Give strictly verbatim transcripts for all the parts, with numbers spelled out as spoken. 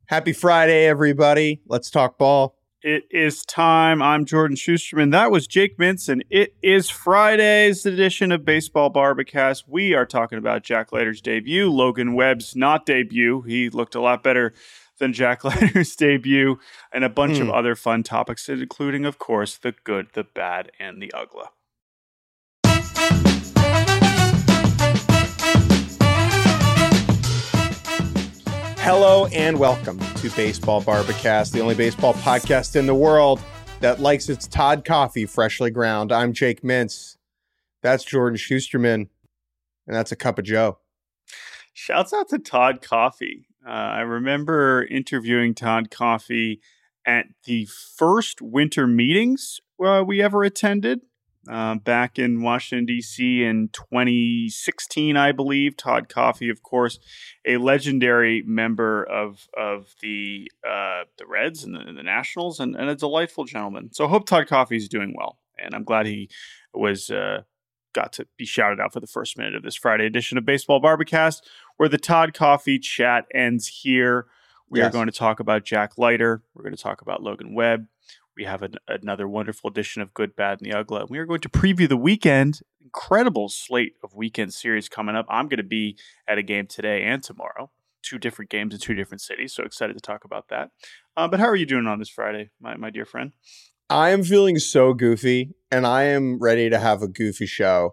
Happy Friday, everybody. Let's talk ball. It is time. I'm Jordan Schusterman. That was Jake Mintz, and it is Friday's edition of Baseball Barbacast. We are talking about Jack Leiter's debut, Logan Webb's not debut. He looked a lot better than Jack Leiter's debut, and a bunch mm. of other fun topics, including, of course, the good, the bad, and the ugly. Hello and welcome to Baseball Barbacast, the only baseball podcast in the world that likes its Todd coffee freshly ground. I'm Jake Mintz. That's Jordan Schusterman, and that's a cup of Joe. Shouts out to Todd Coffee. Uh, I remember interviewing Todd Coffee at the first winter meetings uh, we ever attended. Uh, back in Washington, D C in twenty sixteen, I believe. Todd Coffee, of course, a legendary member of of the uh, the Reds and the, and the Nationals, and, and a delightful gentleman. So I hope Todd Coffee is doing well, and I'm glad he was uh, got to be shouted out for the first minute of this Friday edition of Baseball Barbacast, where the Todd Coffee chat ends here. We yes. are going to talk about Jack Leiter. We're going to talk about Logan Webb. We have an, another wonderful edition of Good, Bad, and the Ugly. We are going to preview the weekend. Incredible slate of weekend series coming up. I'm going to be at a game today and tomorrow. Two different games in two different cities. So excited to talk about that. Uh, but how are you doing on this Friday, my, my dear friend? I am feeling so goofy, and I am ready to have a goofy show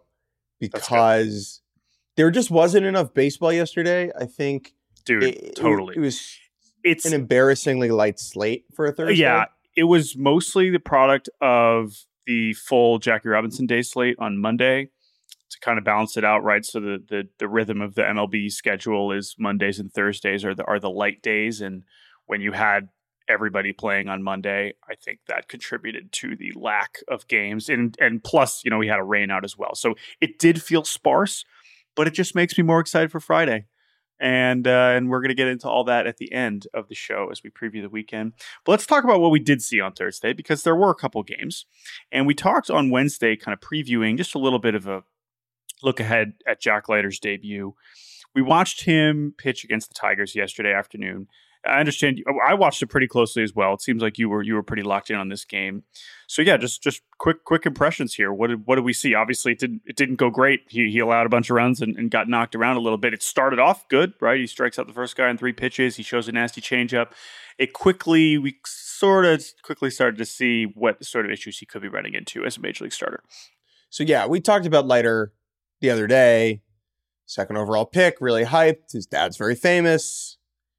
because there just wasn't enough baseball yesterday. I think, dude, it, totally. It, it was it's an embarrassingly light slate for a Thursday. Yeah. It was mostly the product of the full Jackie Robinson Day slate on Monday to kind of balance it out, right? So the the, the rhythm of the M L B schedule is Mondays and Thursdays are the are the light days, and when you had everybody playing on Monday, I think that contributed to the lack of games, and and plus, you know, we had a rain out as well, so it did feel sparse, but it just makes me more excited for Friday. And uh, and we're going to get into all that at the end of the show as we preview the weekend. But let's talk about what we did see on Thursday, because there were a couple games. And we talked on Wednesday kind of previewing just a little bit of a look ahead at Jack Leiter's debut. We watched him pitch against the Tigers yesterday afternoon. I understand. I watched it pretty closely as well. It seems like you were you were pretty locked in on this game. So yeah, just just quick quick impressions here. What did what did we see? Obviously, it didn't it didn't go great. He he allowed a bunch of runs and, and got knocked around a little bit. It started off good, right? He strikes out the first guy in three pitches. He shows a nasty changeup. It quickly we sort of quickly started to see what sort of issues he could be running into as a major league starter. So yeah, we talked about Leiter the other day. Second overall pick, really hyped. His dad's very famous.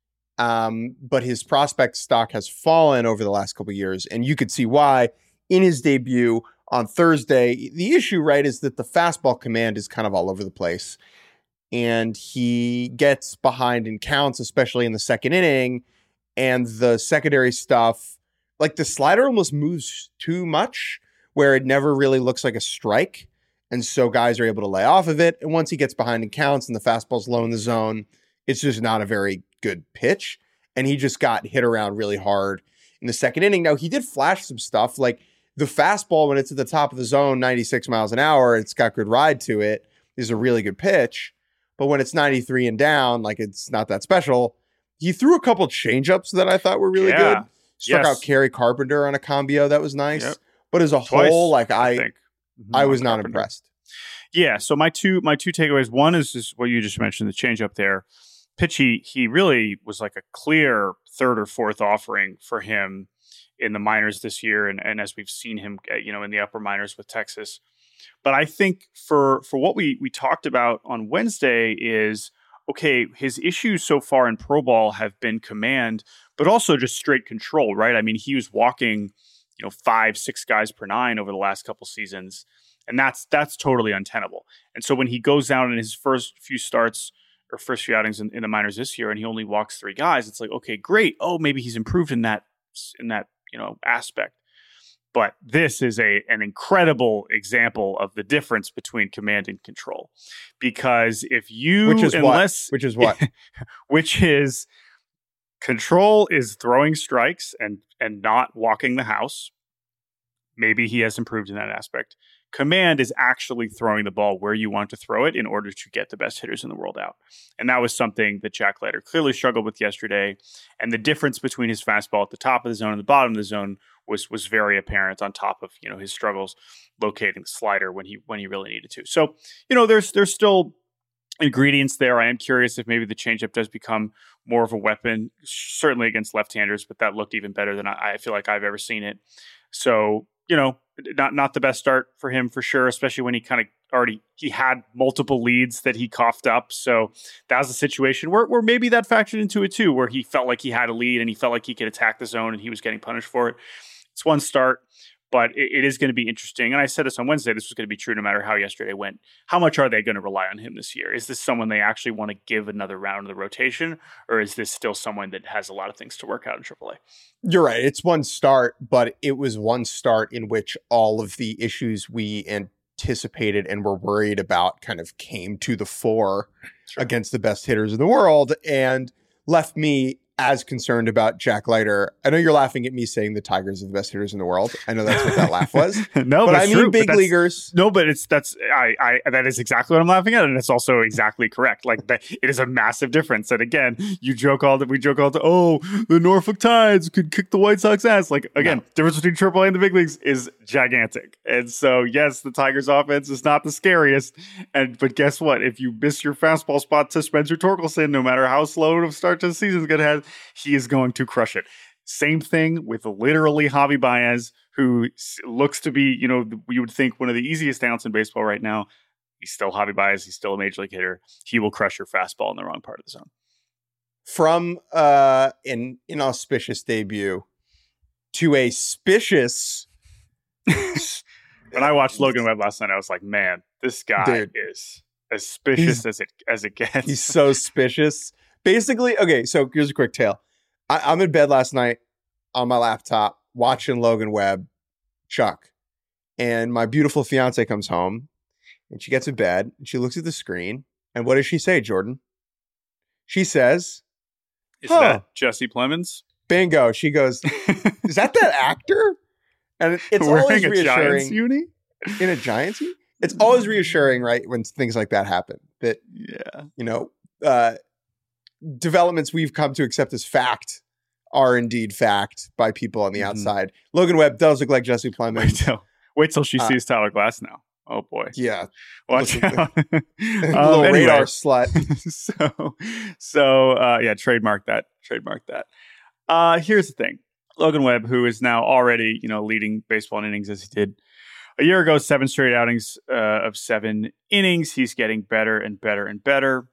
Um, but his prospect stock has fallen over the last couple of years, and you could see why in his debut on Thursday. The issue, right, is that the fastball command is kind of all over the place, and he gets behind in counts, especially in the second inning, and the secondary stuff, like the slider almost moves too much, where it never really looks like a strike, and so guys are able to lay off of it, and once he gets behind in counts and the fastball's low in the zone, it's just not a very good pitch. And he just got hit around really hard in the second inning. Now, he did flash some stuff, like the fastball when it's at the top of the zone, ninety-six miles an hour, it's got good ride to it, is a really good pitch. But when it's ninety-three and down, like it's not that special. He threw a couple changeups that I thought were really yeah. good. Struck yes. out Kerry Carpenter on a combio. That was nice. Yep. But as a Twice, whole, like I, I, mm-hmm. I was not Carpenter. impressed. Yeah. So my two, my two takeaways, one is just what you just mentioned, the changeup there. Pitch, he, he really was like a clear third or fourth offering for him in the minors this year. And, and as we've seen him, you know, in the upper minors with Texas. But I think for, for what we, we talked about on Wednesday is, okay, his issues so far in pro ball have been command, but also just straight control, right? I mean, he was walking, you know, five, six guys per nine over the last couple seasons. And that's, that's totally untenable. And so when he goes down in his first few starts, or first few outings in, in the minors this year, and he only walks three guys, it's like, okay, great. Oh, maybe he's improved in that, in that, you know, aspect. But this is a an incredible example of the difference between command and control. Because if you, which is unless, what? Which is what? which is control is throwing strikes and and not walking the house. Maybe he has improved in that aspect. command is actually throwing the ball where you want to throw it in order to get the best hitters in the world out. And that was something that Jack Leiter clearly struggled with yesterday. And the difference between his fastball at the top of the zone and the bottom of the zone was was very apparent, on top of, you know, his struggles locating the slider when he when he really needed to. So, you know, there's there's still ingredients there. I am curious if maybe the changeup does become more of a weapon, certainly against left-handers, but that looked even better than I, I feel like I've ever seen it. So, you know, not not the best start for him for sure, especially when he kind of already, he had multiple leads that he coughed up. So that was a situation where, where maybe that factored into it too, where he felt like he had a lead and he felt like he could attack the zone and he was getting punished for it. It's one start, but it, it is going to be interesting. And I said this on Wednesday, this was going to be true no matter how yesterday went. How much are they going to rely on him this year? Is this someone they actually want to give another round of the rotation, or is this still someone that has a lot of things to work out in triple A? You're right. It's one start, but it was one start in which all of the issues we anticipated and were worried about kind of came to the fore sure. against the best hitters in the world, and left me as concerned about Jack Leiter. I know you're laughing at me saying the Tigers are the best hitters in the world. I know that's what that laugh was. no, but I mean true, big but leaguers. No, but it's that's I, I that is exactly what I'm laughing at, and it's also exactly correct. Like that, it is a massive difference. And again, you joke all that we joke all the oh the Norfolk Tides could kick the White Sox ass. Like again, no. difference between triple A and the big leagues is gigantic. And so yes, the Tigers offense is not the scariest. And but guess what? If you miss your fastball spot to Spencer Torkelson, no matter how slow of a start to the season is going to have, he is going to crush it. Same thing with literally Javi Baez, who looks to be, you know, you would think one of the easiest outs in baseball right now. He's still Javi Baez. He's still a major league hitter. He will crush your fastball in the wrong part of the zone. From uh, an inauspicious debut to a spicious. When I watched Logan Webb last night, I was like, man, this guy Dude, is as suspicious as it as it gets. He's so suspicious. Basically, okay, so here's a quick tale. I, I'm in bed last night on my laptop watching Logan Webb, Chuck, and my beautiful fiance comes home, and she gets in bed, and she looks at the screen, and what does she say, Jordan? She says, "Is huh. that Jesse Plemons?" Bingo. She goes, "Is that that actor?" And it's Wearing always a reassuring. Giants uni? In a Giants uni? It's always reassuring, right, when things like that happen. That, yeah, you know, uh, developments we've come to accept as fact are indeed fact by people on the mm-hmm. outside. Logan Webb does look like Jesse Plemons. Wait till, wait till she uh, sees Tyler Glass now. Oh boy. Yeah. Watch out. um, little anyway. radar slut. so, so uh, yeah, trademark that. Trademark that. Uh, here's the thing. Logan Webb, who is now already, you know, leading baseball in innings as he did a year ago, seven straight outings uh, of seven innings. He's getting better and better and better.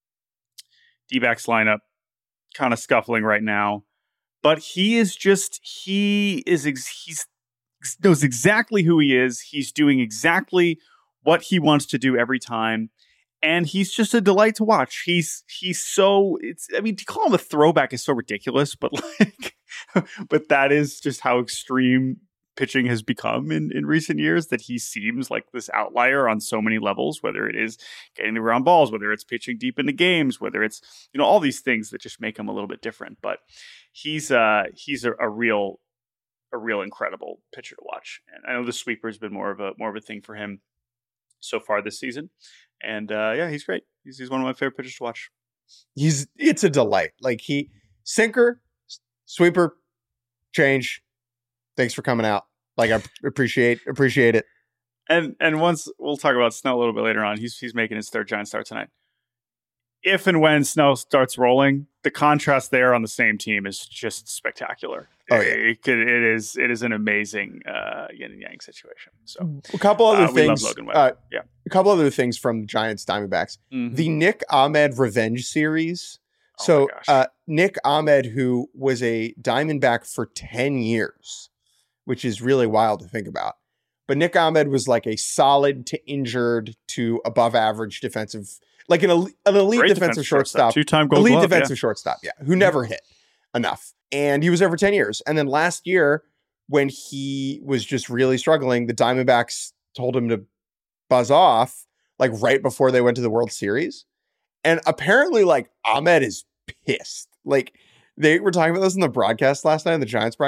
D-backs lineup kind of scuffling right now, but he is just, he is, ex- he's knows exactly who he is. He's doing exactly what he wants to do every time. And he's just a delight to watch. He's, he's so, it's, I mean, to call him a throwback is so ridiculous, but like, but that is just how extreme pitching has become in, in recent years, that he seems like this outlier on so many levels, whether it is getting the ground balls, whether it's pitching deep into games, whether it's, you know, all these things that just make him a little bit different. But he's uh he's a, a real a real incredible pitcher to watch. And I know the sweeper has been more of a more of a thing for him so far this season. And uh, yeah, he's great. He's he's one of my favorite pitchers to watch. He's it's a delight. Like he sinker, sweeper, change. Thanks for coming out. Like I appreciate appreciate it. And and once we'll talk about Snell a little bit later on. He's he's making his third Giant start tonight. If and when Snell starts rolling, the contrast there on the same team is just spectacular. Oh yeah, it, it, could, it is it is an amazing uh, yin and yang situation. So a couple other uh, things. We love Logan Webb. Uh, yeah, a couple other things from the Giants Diamondbacks. Mm-hmm. The Nick Ahmed Revenge Series. Oh so uh, Nick Ahmed, who was a Diamondback for ten years, which is really wild to think about. But Nick Ahmed was like a solid to injured to above average defensive, like an, an elite Great defensive, defensive shortstop, shortstop. Two-time Gold elite Glove, defensive yeah. shortstop, yeah, who never hit enough. And he was there for ten years. And then last year, when he was just really struggling, the Diamondbacks told him to buzz off, like right before they went to the World Series. And apparently, like, Ahmed is pissed. Like, they were talking about this in the broadcast last night, in the Giants broadcast.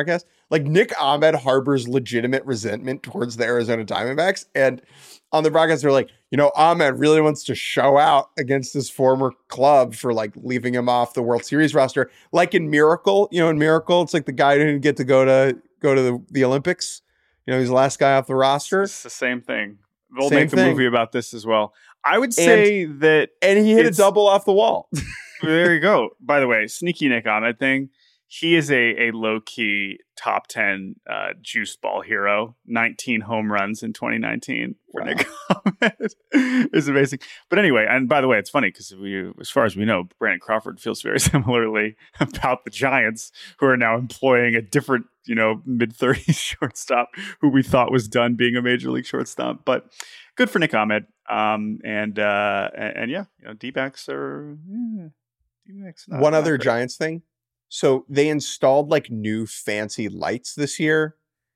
Like Nick Ahmed harbors legitimate resentment towards the Arizona Diamondbacks. And on the broadcast, they're like, you know, Ahmed really wants to show out against his former club for like leaving him off the World Series roster. Like in Miracle, you know, in Miracle, it's like the guy who didn't get to go to go to the, the Olympics. You know, he's the last guy off the roster. It's the same thing. They'll Same make a thing. movie about this as well. I would say and, that... And he hit a it's- double off the wall. There you go. By the way, sneaky Nick Ahmed thing. He is a, a low-key top ten uh, juice ball hero. nineteen home runs in twenty nineteen for Wow. Nick Ahmed. It's amazing. But anyway, and by the way, it's funny because we, as far as we know, Brandon Crawford feels very similarly about the Giants, who are now employing a different, you know, mid-thirties shortstop who we thought was done being a major league shortstop. But good for Nick Ahmed. Um, and, uh, and, and yeah, you know, D-backs are... Yeah, D-backs not, One not other great. Giants thing. So they installed like new fancy lights this year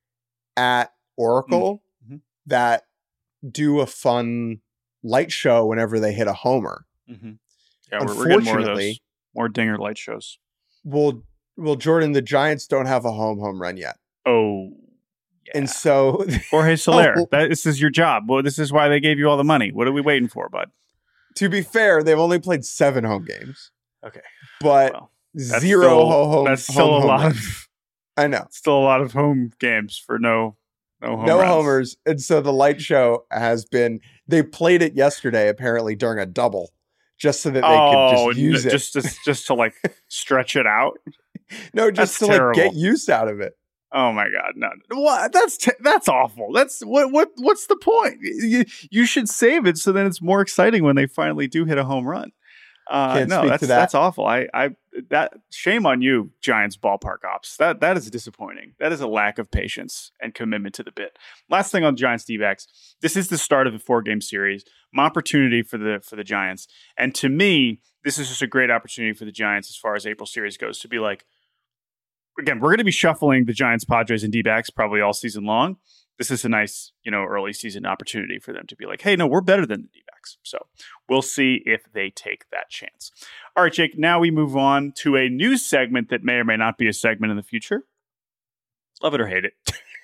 at Oracle Mm-hmm. that do a fun light show whenever they hit a homer. Mm-hmm. Yeah, we're, we're getting more of Unfortunately- those. More dinger light shows. Well, well, Jordan, the Giants don't have a home home run yet. Oh, yeah. And so Jorge Soler, Oh. that, this is your job. Well, this is why they gave you all the money. What are we waiting for, bud? to be fair, they've only played seven home games, Okay. but Well, that's zero still, ho- home. That's still home a home lot runs. of I know. still a lot of home games for no no home no runs. homers. And so the light show has been, they played it yesterday, apparently during a double, just so that they Oh, could just use n- it. just to, just to like stretch it out. no, just that's to terrible. like get use out of it. Oh my God, no! What? That's t- that's awful. That's what what what's the point? You you should save it so then it's more exciting when they finally do hit a home run. Uh, Can't no, speak that's to that. that's awful. I I that shame on you, Giants ballpark ops. That that is disappointing. That is a lack of patience and commitment to the bit. Last thing on Giants D-backs. This is the start of the four game series. An opportunity for the for the Giants, and to me, this is just a great opportunity for the Giants as far as April series goes to be like. Again, we're going to be shuffling the Giants, Padres, and D-backs probably all season long. This is a nice, you know, early season opportunity for them to be like, hey, no, we're better than the D-backs. So we'll see if they take that chance. All right, Jake, now we move on to a news segment that may or may not be a segment in the future. Love it or hate it.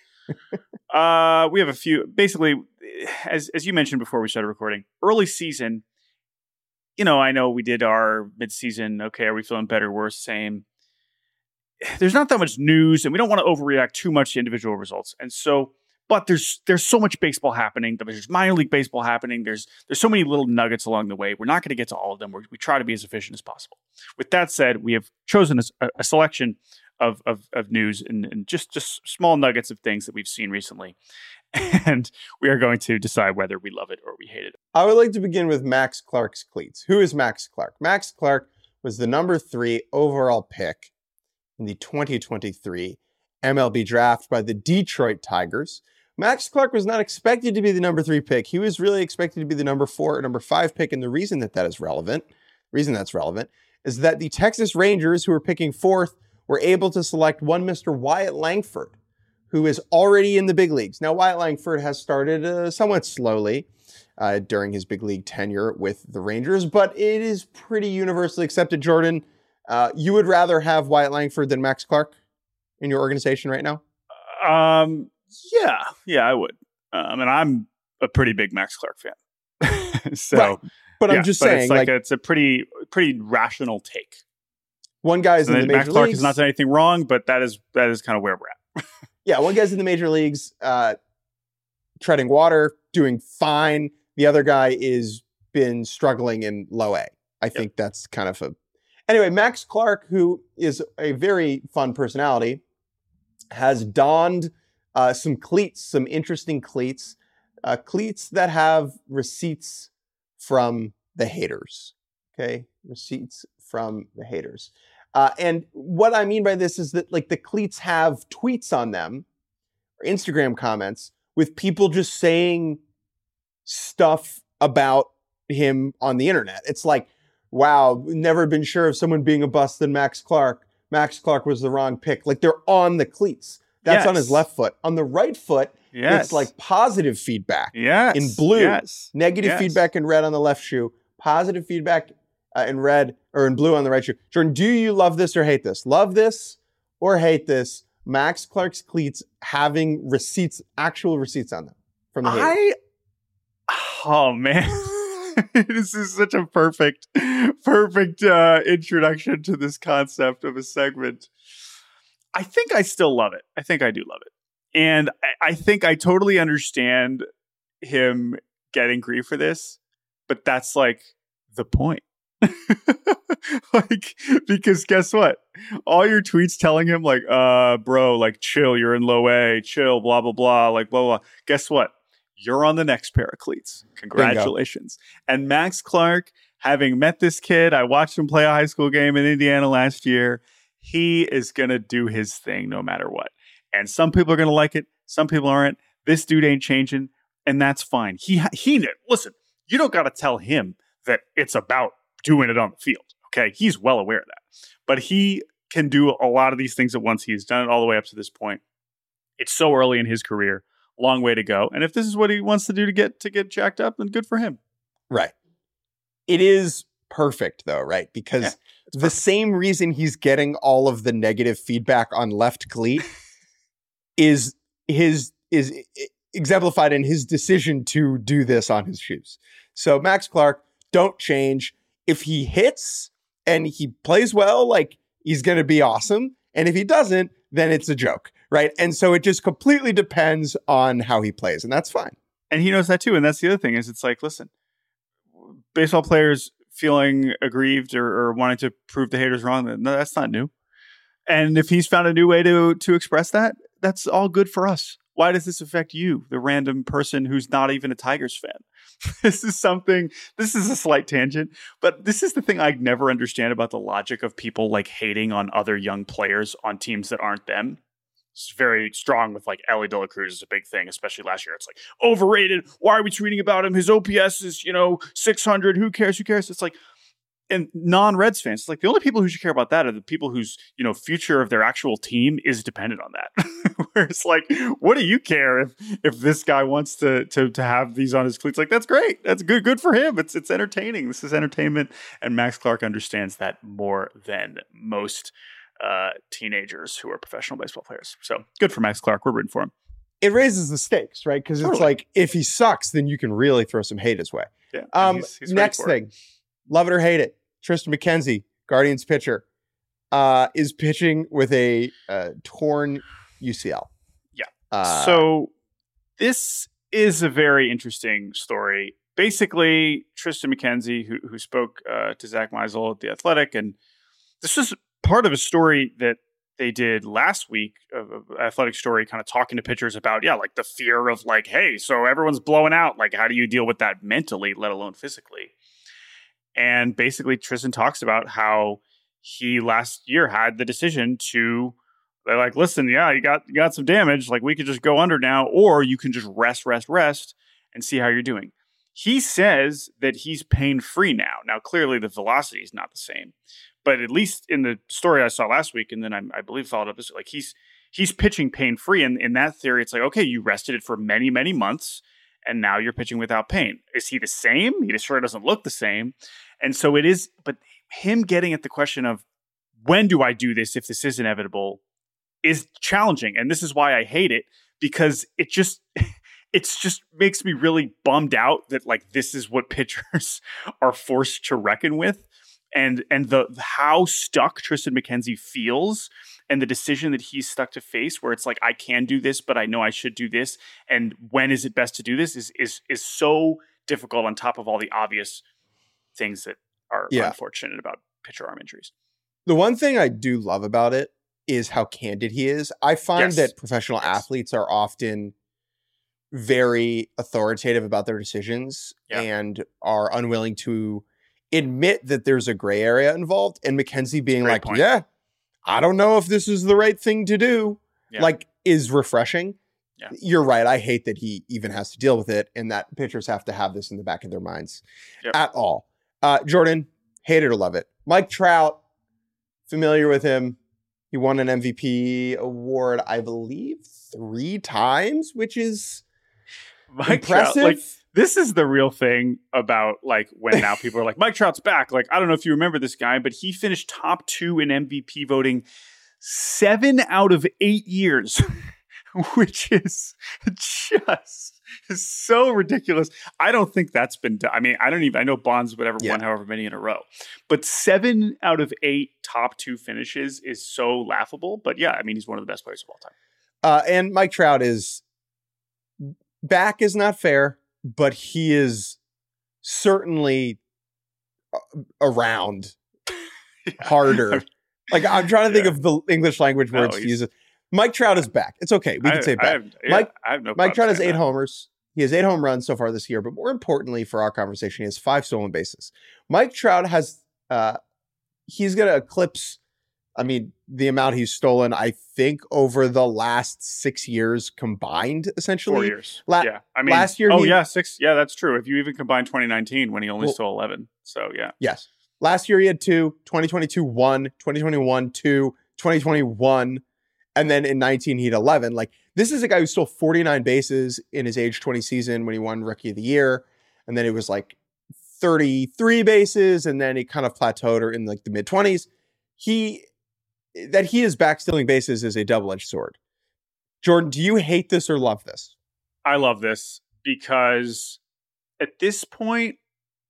uh, we have a few, basically, as, as you mentioned before we started recording, early season, you know, I know we did our mid-season, okay, are we feeling better, worse, same. There's not that much news, and we don't want to overreact too much to individual results. And so, but there's there's so much baseball happening. There's minor league baseball happening. There's there's so many little nuggets along the way. We're not going to get to all of them. We're, we try to be as efficient as possible. With that said, we have chosen a, a selection of of, of news and, and just just small nuggets of things that we've seen recently, and we are going to decide whether we love it or we hate it. I would like to begin with Max Clark's cleats. Who is Max Clark? Max Clark was the number three overall pick in the twenty twenty-three M L B draft by the Detroit Tigers. Max Clark was not expected to be the number three pick. He was really expected to be the number four or number five pick. And the reason that that is relevant, reason that's relevant, is that the Texas Rangers, who were picking fourth, were able to select one Mister Wyatt Langford, who is already in the big leagues. Now, Wyatt Langford has started uh, somewhat slowly uh, during his big league tenure with the Rangers, but it is pretty universally accepted, Jordan. Uh, you would rather have Wyatt Langford than Max Clark in your organization right now? Um, yeah, yeah, I would. Um, and I'm a pretty big Max Clark fan. so, Right. But yeah, I'm just but saying, it's like, like, a, it's a pretty, pretty rational take. one guy's in the And major Max Clark leagues. has not done anything wrong, but that is that is kind of where we're at. Yeah, one guy's in the major leagues, uh, treading water, doing fine. The other guy is been struggling in low A. I think that's kind of a... Anyway, Max Clark, who is a very fun personality, has donned uh, some cleats, some interesting cleats, uh, cleats that have receipts from the haters. Okay, receipts from the haters. Uh, and what I mean by this is that like the cleats have tweets on them or Instagram comments with people just saying stuff about him on the internet. It's like, wow, never been sure of someone being a bust than Max Clark. Max Clark was the wrong pick. Like they're on the cleats. That's Yes. on his left foot. On the right foot, Yes. it's like positive feedback. yes. in blue. Yes. Negative Yes. feedback in red on the left shoe. Positive feedback uh, in red or in blue on the right shoe. Jordan, do you love this or hate this? Love this or hate this? Max Clark's cleats having receipts, actual receipts on them from the haters. I, oh man, this is such a perfect, perfect uh, introduction to this concept of a segment. I think I still love it. I think I do love it. And I, I think I totally understand him getting grief for this, but that's like the point. Like, because guess what? All your tweets telling him like, uh, bro, like chill, you're in low A, chill, blah, blah, blah, like blah, blah. Guess what? You're on the next pair of cleats. Congratulations. Bingo. And Max Clark, having met this kid, I watched him play a high school game in Indiana last year. He is going to do his thing no matter what. And some people are going to like it. Some people aren't. This dude ain't changing. And that's fine. He, he, listen, you don't got to tell him that it's about doing it on the field. Okay. He's well aware of that. But he can do a lot of these things at once. He's done it all the way up to this point. It's so early in his career. Long way to go. And if this is what he wants to do to get to get jacked up, then good for him. Right. It is perfect though, right? Because yeah, the perfect. Same reason he's getting all of the negative feedback on left cleat is his is exemplified in his decision to do this on his shoes. So Max Clark, don't change. If he hits and he plays well, like he's going to be awesome. And if he doesn't, then it's a joke. Right. And so it just completely depends on how he plays. And that's fine. And he knows that too. And that's the other thing is it's like, listen, baseball players feeling aggrieved or, or wanting to prove the haters wrong. No, that's not new. And if he's found a new way to to express that, that's all good for us. Why does this affect you, the random person who's not even a Tigers fan? This is something, this is a slight tangent, but this is the thing I never understand about the logic of people like hating on other young players on teams that aren't them. It's very strong with like Ellie De La Cruz is a big thing, especially last year. It's like overrated. Why are we tweeting about him? His O P S is, you know, six hundred. Who cares? Who cares? It's like, and non-Reds fans, it's like the only people who should care about that are the people whose, you know, future of their actual team is dependent on that. Where it's like, what do you care if if this guy wants to to to have these on his cleats? Like, that's great. That's good. Good for him. It's it's entertaining. This is entertainment, and Max Clark understands that more than most uh, teenagers who are professional baseball players. So good for Max Clark. We're rooting for him. It raises the stakes, right? Because totally. It's like if he sucks, then you can really throw some hate his way. Yeah. Um. He's, he's next thing. It. Love it or hate it, Triston McKenzie, Guardians pitcher, uh, is pitching with a uh, torn U C L. Yeah. Uh, so this is a very interesting story. Basically, Triston McKenzie, who, who spoke uh, to Zach Meisel at The Athletic, and this is part of a story that they did last week, of an Athletic story, kind of talking to pitchers about, yeah, like the fear of like, hey, so everyone's blowing out. Like, how do you deal with that mentally, let alone physically? And basically, Triston talks about how he last year had the decision to, they're like, listen, yeah, you got you got some damage. Like, we could just go under now, or you can just rest, rest, rest, and see how you're doing. He says that he's pain-free now. Now, clearly, the velocity is not the same. But at least in the story I saw last week, and then I, I believe followed up this, like he's he's pitching pain-free. And in that theory, it's like, okay, you rested it for many, many months, and now you're pitching without pain. Is he the same? He just sure doesn't look the same. And so it is, but him getting at the question of when do I do this if this is inevitable is challenging. And this is why I hate it, because it just, it's just makes me really bummed out that like this is what pitchers are forced to reckon with. And and the how stuck Triston McKenzie feels and the decision that he's stuck to face, where it's like, I can do this, but I know I should do this. And when is it best to do this is is is so difficult on top of all the obvious things that are yeah. unfortunate about pitcher arm injuries. The one thing I do love about it is how candid he is. I find yes. that professional yes. athletes are often very authoritative about their decisions yeah. and are unwilling to admit that there's a gray area involved. And McKenzie being Great like, point. yeah, I don't know if this is the right thing to do, yeah. like is refreshing. Yeah. You're right. I hate that he even has to deal with it and that pitchers have to have this in the back of their minds yep. at all. Uh, Jordan, hate it or love it. Mike Trout, familiar with him. He won an M V P award, I believe, three times, which is Mike impressive. Trout, like, this is the real thing about like when now people are like, Mike Trout's back. Like, I don't know if you remember this guy, but he finished top two in M V P voting seven out of eight years, which is just so ridiculous. I don't think that's been done. I mean, I don't even, I know Bonds would ever Yeah. won however many in a row, but seven out of eight top two finishes is so laughable. But yeah, I mean, he's one of the best players of all time. Uh, and Mike Trout is back is not fair, but he is certainly uh, around Yeah. harder. I mean, Like I'm trying to think yeah. of the English language No, words to he's- use it. Mike Trout is back. It's okay. We can I- say I back. have, yeah, Mike- I have no Mike problem Trout has saying eight that. homers. He has eight home runs so far this year, but more importantly for our conversation, he has five stolen bases. Mike Trout has, uh, he's going to eclipse, I mean, the amount he's stolen, I think, over the last six years combined, essentially. Four years. La- yeah. I mean, last year Oh, he- yeah. Six. Yeah, that's true. If you even combine twenty nineteen when he only Well- stole eleven. So, yeah. Yes. Last year he had two, twenty twenty-two, one, twenty twenty-one, two, twenty twenty-one, and then in nineteen he had eleven. Like, this is a guy who stole forty-nine bases in his age twenty season when he won Rookie of the Year. And then it was like thirty-three bases, and then it kind of plateaued or in like the mid twenties. He, that he is back stealing bases is a double-edged sword. Jordan, do you hate this or love this? I love this because at this point,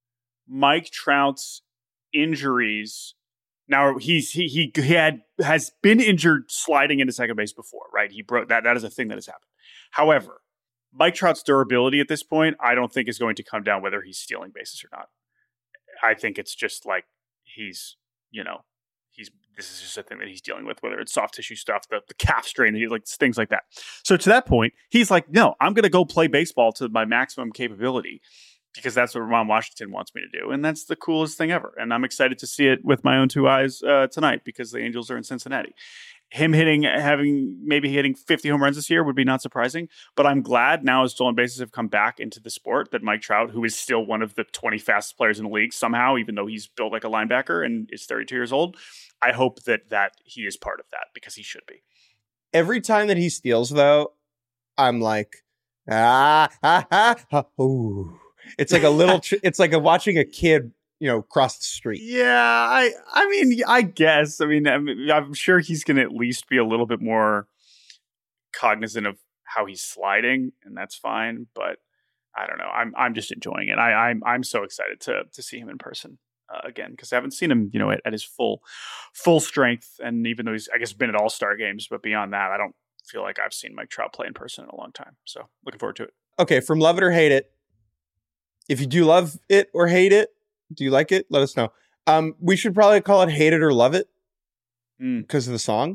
Mike Trout's injuries. Now he's he he, he had has been injured sliding into second base before, right? He broke that. That is a thing that has happened. However, Mike Trout's durability at this point, I don't think is going to come down whether he's stealing bases or not. I think it's just like he's, you know, he's this is just a thing that he's dealing with, whether it's soft tissue stuff, the, the calf strain, he, like things like that. So to that point, he's like, no, I'm going to go play baseball to my maximum capability because that's what Ron Washington wants me to do. And that's the coolest thing ever. And I'm excited to see it with my own two eyes uh, tonight because the Angels are in Cincinnati. Him hitting, having maybe hitting fifty home runs this year would be not surprising, but I'm glad now as stolen bases have come back into the sport that Mike Trout, who is still one of the twenty fastest players in the league somehow, even though he's built like a linebacker and is thirty-two years old, I hope that that he is part of that because he should be. Every time that he steals, though, I'm like, ah, ah, ah, ah ooh. It's like a little, ch- it's like a watching a kid, you know, cross the street. Yeah, I I mean, I guess. I mean, I'm, I'm sure he's going to at least be a little bit more cognizant of how he's sliding, and that's fine. But I don't know. I'm I'm just enjoying it. I I'm I'm so excited to to see him in person uh, again because I haven't seen him, you know, at, at his full full strength. And even though he's, I guess, been at All Star games, but beyond that, I don't feel like I've seen Mike Trout play in person in a long time. So looking forward to it. Okay, from love it or hate it. If you do love it or hate it, do you like it? Let us know. Um, we should probably call it hate it or love it Mm. because of the song.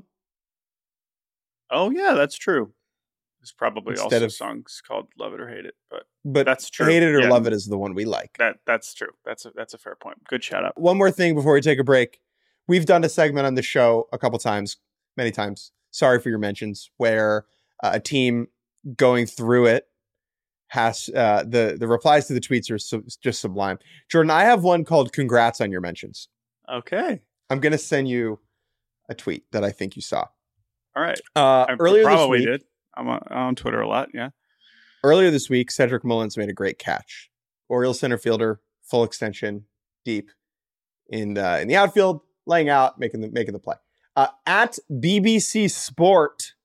Oh yeah, that's true. There's probably Instead also of- songs called "Love It or Hate It," but But that's true. hate it or Yeah. love it is the one we like. That that's true. That's a that's a fair point. Good shout out. One more thing before we take a break. We've done a segment on the show a couple times, many times. Sorry for your mentions, where uh, a team going through it has uh, the the replies to the tweets are su- just sublime. Jordan, I have one called "Congrats on your mentions." Okay. I'm gonna send you a tweet that I think you saw. All right. Uh, I earlier this probably week, did. I'm on, on Twitter a lot. Yeah. earlier this week, Cedric Mullins made a great catch. Orioles center fielder, full extension, deep in the in the outfield, laying out, making the making the play. Uh, at B B C Sport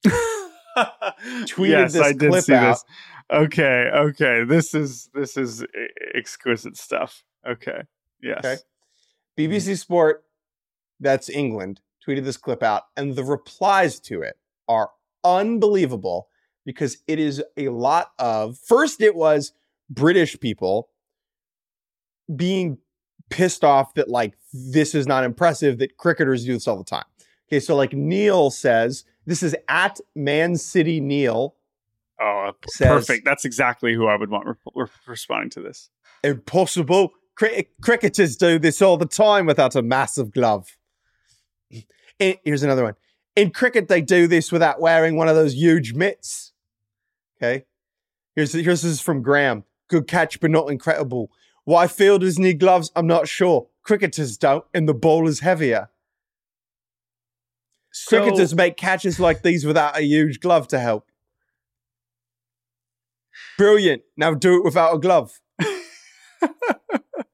tweeted yes, this I did clip see out. this. Okay. Okay. This is this is e- exquisite stuff. Okay. Yes. Okay. B B C Sport, that's England, tweeted this clip out, and the replies to it are unbelievable because it is a lot of, first it was British people being pissed off that like this is not impressive, that cricketers do this all the time. Okay, so like Neil says, this is at Man City Neil, Oh, says- perfect. That's exactly who I would want re- re- responding to this. impossible. Cri- cricketers do this all the time without a massive glove. And here's another one. In cricket, they do this without wearing one of those huge mitts. Okay. Here's here's this is from Graham. Good catch, but not incredible. Why fielders need gloves, I'm not sure. Cricketers don't, and the ball is heavier. So, Cricketers make catches like these without a huge glove to help. Brilliant. Now do it without a glove.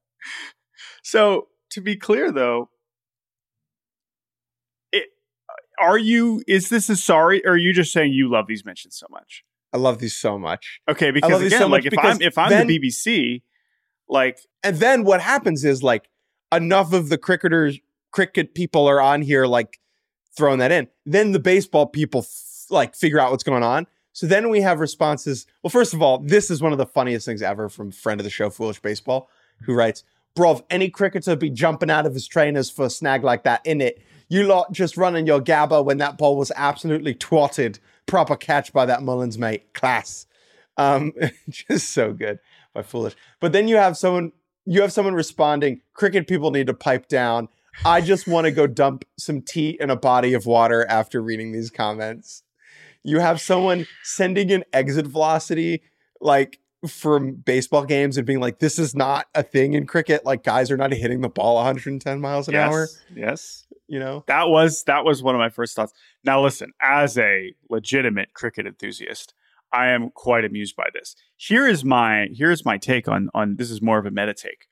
so to be clear, though, it are you, is this a sorry, or are you just saying you love these mentions so much? I love these so much. Okay, because again, so like if I'm if I'm then, the B B C, like, and then what happens is like enough of the cricketers, cricket people are on here, like throwing that in. Then the baseball people f- like figure out what's going on. So then we have responses. Well, first of all, this is one of the funniest things ever from friend of the show, Foolish Baseball, who writes, "Bro, if any cricketer be jumping out of his trainers for a snag like that, in it, you lot just running your gabba when that ball was absolutely twatted. Proper catch by that Mullins, mate. Class." Um, just so good by Foolish. But then you have someone, you have someone responding, "Cricket people need to pipe down. I just want to go dump some tea in a body of water after reading these comments." You have someone sending an exit velocity, like, from baseball games and being like, "This is not a thing in cricket. Like, guys are not hitting the ball one hundred ten miles an yes, hour." Yes. You know, that was that was one of my first thoughts. Now, listen, as a legitimate cricket enthusiast, I am quite amused by this. Here is my here's my take on on this is more of a meta take.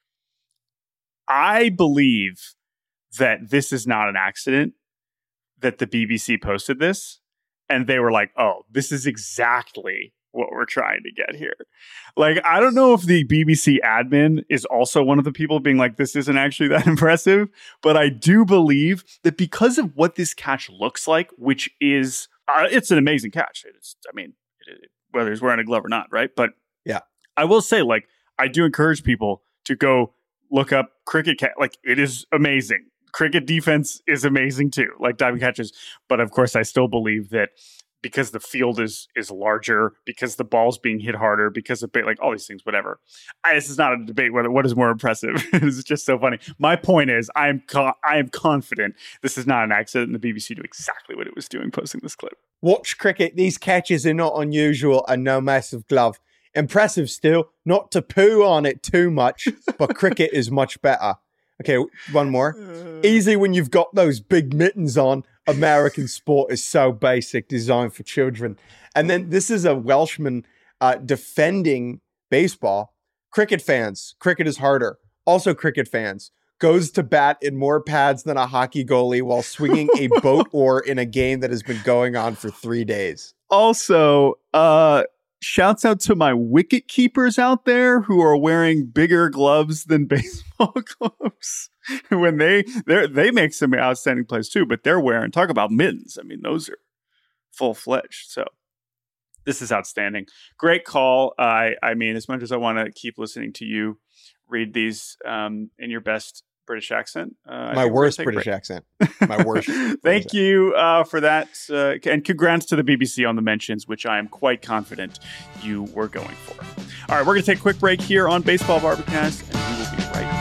I believe that this is not an accident that the B B C posted this, and they were like, "Oh, this is exactly what we're trying to get here." Like, I don't know if the B B C admin is also one of the people being like, "This isn't actually that impressive," but I do believe that because of what this catch looks like, which is, uh, it's an amazing catch. It's, I mean, it, it, whether he's wearing a glove or not, right? But yeah, I will say, like, I do encourage people to go look up cricket catch. Like, it is amazing. Cricket defense is amazing too, like diving catches. But of course, I still believe that because the field is is larger, because the ball's being hit harder, because of like all these things, whatever. I, this is not a debate whether what is more impressive. It's just so funny. My point is, I am co- I am confident this is not an accident, and the B B C knew exactly what it was doing posting this clip. Watch cricket. These catches are not unusual and no massive glove. Impressive still. Not to poo on it too much, but cricket is much better. Okay, one more. Easy when you've got those big mittens on. American sport is so basic, designed for children. And then this is a Welshman uh, defending baseball. Cricket fans, cricket is harder. Also cricket fans, goes to bat in more pads than a hockey goalie while swinging a boat oar in a game that has been going on for three days. Also, uh... shouts out to my wicket keepers out there who are wearing bigger gloves than baseball gloves. When they they they make some outstanding plays too, but they're wearing, talk about mittens. I mean, those are full fledged. So this is outstanding. Great call. I I mean, as much as I want to keep listening to you read these um, in your best British accent. Uh, My worst British accent. My worst. Thank you uh, for that. Uh, and congrats to the B B C on the mentions, which I am quite confident you were going for. All right, we're going to take a quick break here on Baseball Barbacast, and we will be right back.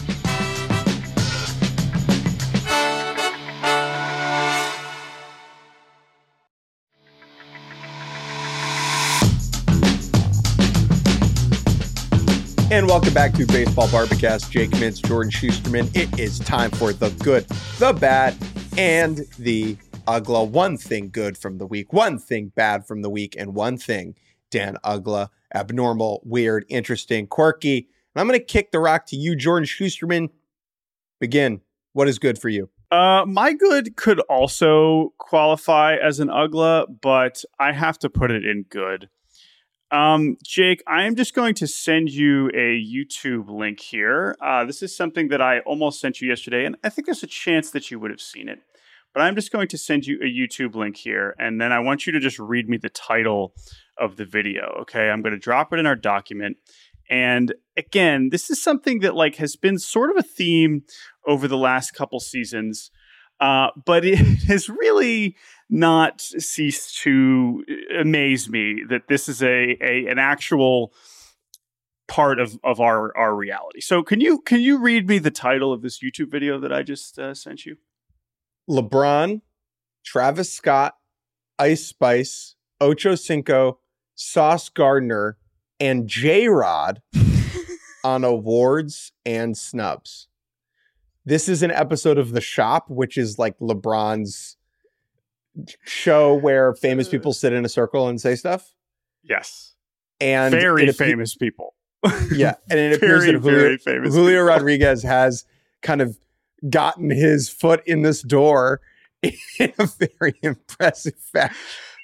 And welcome back to Baseball Barbacast. Jake Mintz, Jordan Schusterman. It is time for the good, the bad, and the ugly. One thing good from the week, one thing bad from the week, and one thing, Dan Ugla, abnormal, weird, interesting, quirky. And I'm going to kick the rock to you, Jordan Schusterman. Begin. What is good for you? Uh, my good could also qualify as an ugly, but I have to put it in good. Um, Jake, I am just going to send you a YouTube link here. Uh, this is something that I almost sent you yesterday, and I think there's a chance that you would have seen it. But I'm just going to send you a YouTube link here, and then I want you to just read me the title of the video, okay? I'm going to drop it in our document. And again, this is something that like has been sort of a theme over the last couple seasons, uh, but it has really not ceased to amaze me that this is a, a an actual part of, of our, our reality. So can you can you read me the title of this YouTube video that I just uh, sent you? LeBron, Travis Scott, Ice Spice, Ocho Cinco, Sauce Gardner, and J-Rod on awards and snubs. This is an episode of The Shop, which is like LeBron's show where famous people sit in a circle and say stuff. Yes. And very appe- famous people. Yeah. And it very, appears that Julio, very famous Julio people. Rodriguez has kind of gotten his foot in this door in a very impressive fashion.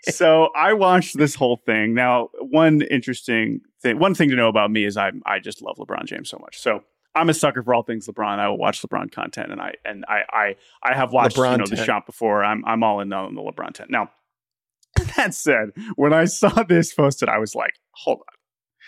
So I watched this whole thing. Now, one interesting thing, one thing to know about me is I I just love LeBron James so much. So I'm a sucker for all things LeBron. I will watch LeBron content, and I and I I, I have watched LeBron you know, the shop before. I'm I'm all in on the LeBron tent. Now, that said, when I saw this posted, I was like, hold on,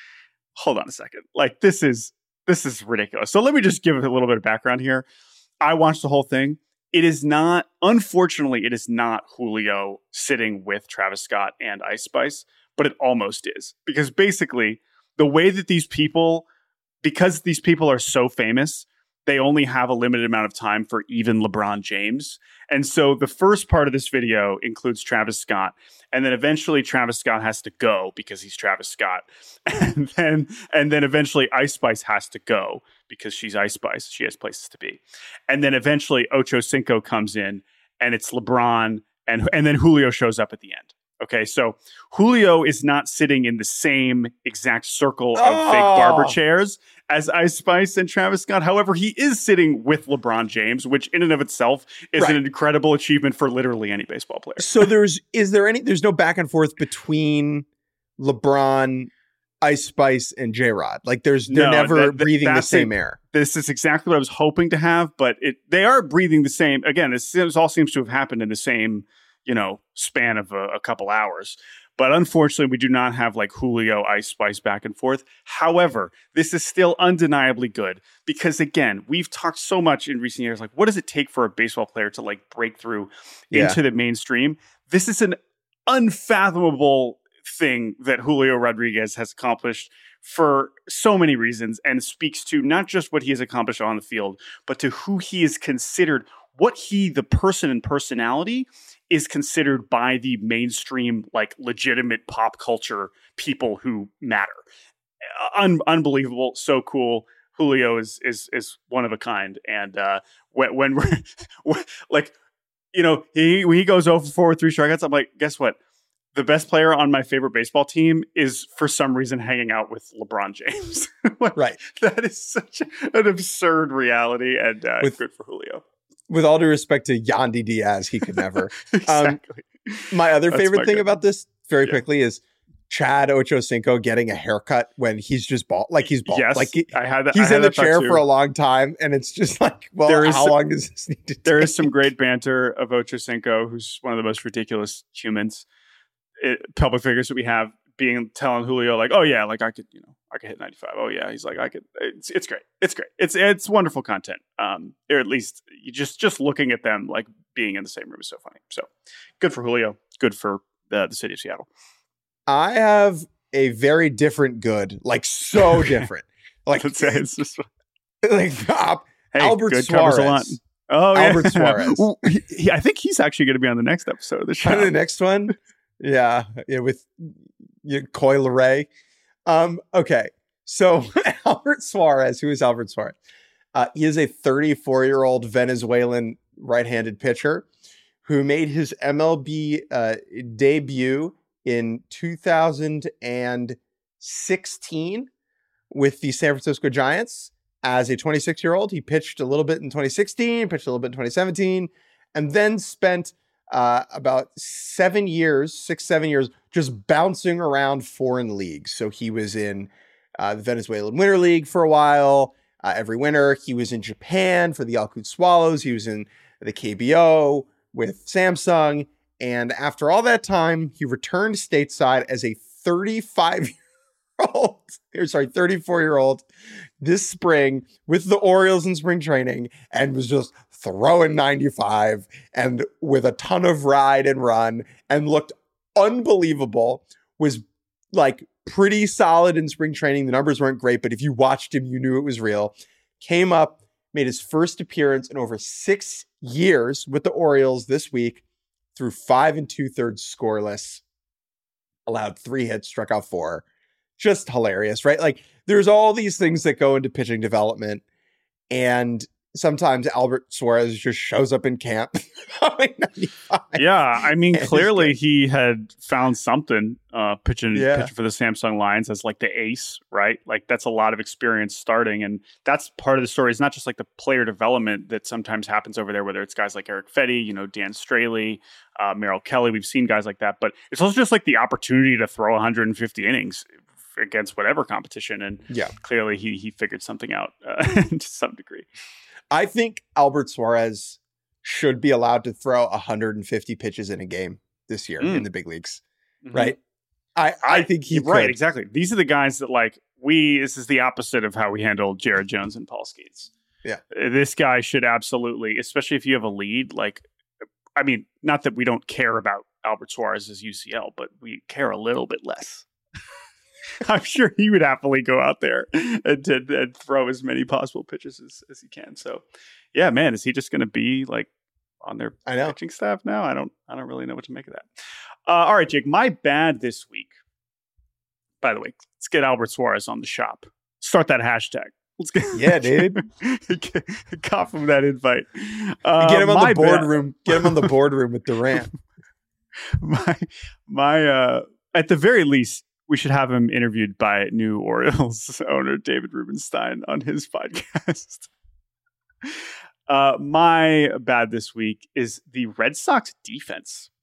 hold on a second. Like this is this is ridiculous. So let me just give a little bit of background here. I watched the whole thing. It is not, unfortunately, it is not Julio sitting with Travis Scott and Ice Spice, but it almost is. Because basically, the way that these people, because these people are so famous, they only have a limited amount of time for even LeBron James. And so the first part of this video includes Travis Scott. And then eventually Travis Scott has to go because he's Travis Scott. And then and then eventually Ice Spice has to go because she's Ice Spice. She has places to be. And then eventually Ocho Cinco comes in and it's LeBron. And, and then Julio shows up at the end. Okay, so Julio is not sitting in the same exact circle of oh. fake barber chairs as Ice Spice and Travis Scott. However, he is sitting with LeBron James, which in and of itself is right. an incredible achievement for literally any baseball player. So there's is there any there's no back and forth between LeBron, Ice Spice, and J-Rod. Like there's they're no, never that, that, breathing the same a, air. This is exactly what I was hoping to have, but it they are breathing the same. Again, this, this all seems to have happened in the same you know, span of a, a couple hours. But unfortunately, we do not have like Julio, Ice Spice back and forth. However, this is still undeniably good because, again, we've talked so much in recent years, like, what does it take for a baseball player to like break through yeah. into the mainstream? This is an unfathomable thing that Julio Rodriguez has accomplished for so many reasons and speaks to not just what he has accomplished on the field, but to who he is considered, what he, the person and personality, is considered by the mainstream, like legitimate pop culture people who matter. Un- unbelievable, so cool. Julio is is is one of a kind, and uh, when, when we're like, you know, he when he goes over four with three strikeouts, I'm like, guess what? The best player on my favorite baseball team is for some reason hanging out with LeBron James. Like, right, that is such an absurd reality, and uh, with, good for Julio. With all due respect to Yandy Diaz, he could never. Exactly. Um, my other That's favorite my thing good. about this, very yeah. quickly, is Chad Ochocinco getting a haircut when he's just bald. Like he's bald. Yes, like he, I had that. He's I had in the that chair too. for a long time, and it's just like, well, there is how some, long does this need to take? There is some great banter of Ochocinco, who's one of the most ridiculous humans, it, public figures that we have, being telling Julio like, oh yeah, like I could, you know, I could hit ninety-five. Oh yeah, he's like, I could. It's it's great. It's great. It's it's wonderful content. Um, or at least you just just looking at them like being in the same room is so funny. So good for Julio. Good for the the city of Seattle. I have a very different good, like so different, like Let's say it's just like uh, hey, Albert good Suarez. Covers a lot. Oh, Albert yeah. Suarez. Well, he, he, I think he's actually going to be on the next episode of the show. On the next one, yeah, yeah, with you, Coy Leray. Um, okay, so Albert Suarez, who is Albert Suarez? Uh, he is a thirty-four-year-old Venezuelan right-handed pitcher who made his M L B uh, debut in two thousand sixteen with the San Francisco Giants as a twenty-six-year-old. He pitched a little bit in twenty sixteen, pitched a little bit in twenty seventeen, and then spent uh, about seven years, six, seven years, just bouncing around foreign leagues. So he was in uh, the Venezuelan Winter League for a while. Uh, every winter, he was in Japan for the Yakult Swallows. He was in the K B O with Samsung. And after all that time, he returned stateside as a thirty-five-year-old, or sorry, thirty-four-year-old this spring with the Orioles in spring training and was just throwing ninety-five and with a ton of ride and run and looked unbelievable, was like pretty solid in spring training. The numbers weren't great, but if you watched him, you knew it was real. Came up, made his first appearance in over six years with the Orioles this week, through five and two thirds scoreless, allowed three hits, struck out four. Just hilarious, right? Like there's all these things that go into pitching development. And sometimes Albert Suarez just shows up in camp. Yeah, I mean, clearly he had found something uh, pitching, yeah. pitching for the Samsung Lions as like the ace, right? Like that's a lot of experience starting. And that's part of the story. It's not just like the player development that sometimes happens over there, whether it's guys like Eric Fetty, you know, Dan Straley, uh, Merrill Kelly. We've seen guys like that. But it's also just like the opportunity to throw one hundred fifty innings against whatever competition. And yeah. clearly he, he figured something out uh, to some degree. I think Albert Suarez should be allowed to throw one hundred fifty pitches in a game this year mm. in the big leagues, mm-hmm. right? I, I, I think he right, could. Exactly. These are the guys that like we. This is the opposite of how we handle Jared Jones and Paul Skeets. Yeah, this guy should absolutely, especially if you have a lead. Like, I mean, not that we don't care about Albert Suarez's U C L, but we care a little bit less. I'm sure he would happily go out there and, and, and throw as many possible pitches as, as he can. So, yeah, man, is he just going to be like on their I know. pitching staff now? I don't, I don't really know what to make of that. Uh, all right, Jake, my bad this week. By the way, let's get Albert Suarez on the shop. Start that hashtag. Let's get yeah, dude. Cop him that invite. Uh, get him on the boardroom. Get him on the boardroom with Durant. my, my, uh, at the very least, we should have him interviewed by new Orioles owner David Rubenstein on his podcast. uh, my bad this week is the Red Sox defense.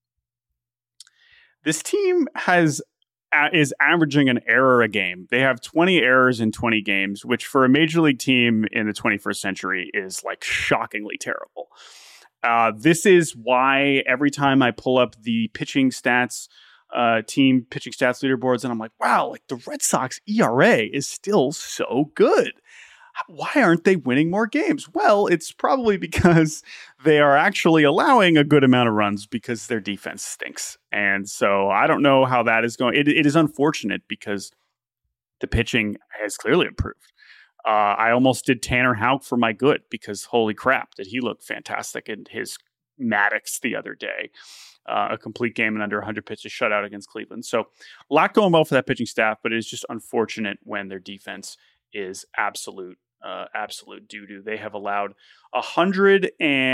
This team has uh, is averaging an error a game. They have twenty errors in twenty games, which for a major league team in the twenty-first century is like shockingly terrible. Uh, this is why every time I pull up the pitching stats Uh, team pitching stats leaderboards, and I'm like, wow, like the Red Sox E R A is still so good. Why aren't they winning more games? Well, it's probably because they are actually allowing a good amount of runs because their defense stinks. And so I don't know how that is going. It, it is unfortunate because the pitching has clearly improved. Uh, I almost did Tanner Houck for my good because holy crap, did he look fantastic in his Maddox the other day. Uh, a complete game and under one hundred pitches shutout against Cleveland. So a lot going well for that pitching staff, but it's just unfortunate when their defense is absolute, uh, absolute doo-doo. They have allowed a hundred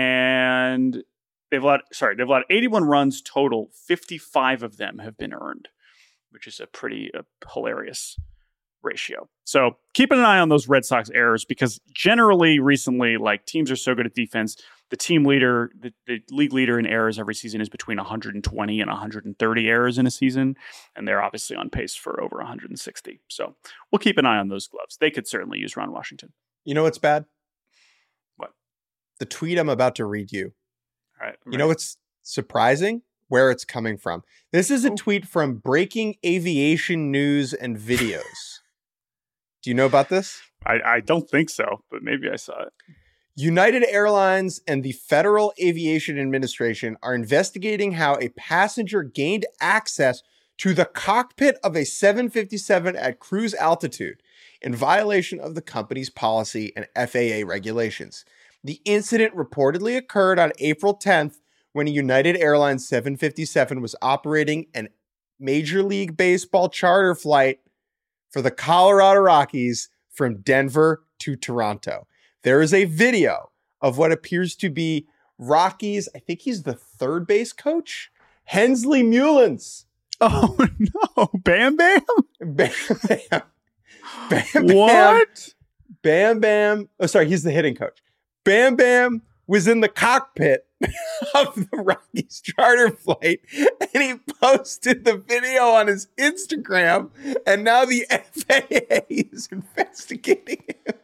and they've allowed, sorry, they've allowed eighty-one runs total. fifty-five of them have been earned, which is a pretty uh, hilarious ratio. So keeping an eye on those Red Sox errors because generally recently, like teams are so good at defense. The team leader, the, the league leader in errors every season is between one hundred twenty and one hundred thirty errors in a season. And they're obviously on pace for over one hundred sixty. So we'll keep an eye on those gloves. They could certainly use Ron Washington. You know what's bad? What? The tweet I'm about to read you. All right. You ready. Know what's surprising? Where it's coming from. This is a oh. tweet from Breaking Aviation News and Videos. Do you know about this? I, I don't think so, but maybe I saw it. United Airlines and the Federal Aviation Administration are investigating how a passenger gained access to the cockpit of a seven fifty-seven at cruise altitude in violation of the company's policy and F A A regulations. The incident reportedly occurred on April tenth when a United Airlines seven fifty-seven was operating an Major League Baseball charter flight for the Colorado Rockies from Denver to Toronto. There is a video of what appears to be Rockies, I think he's the third base coach, Hensley Mullins. Oh, no. Bam Bam? Bam Bam. Bam Bam. What? Bam Bam. Oh, sorry, he's the hitting coach. Bam Bam was in the cockpit of the Rockies charter flight, and he posted the video on his Instagram, and now the F A A is investigating him.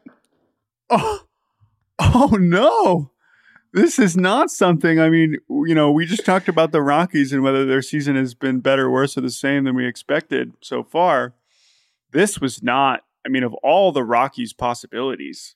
Oh. Oh, no, this is not something. I mean, you know, we just talked about the Rockies and whether their season has been better, worse, or the same than we expected so far. This was not, I mean, of all the Rockies possibilities,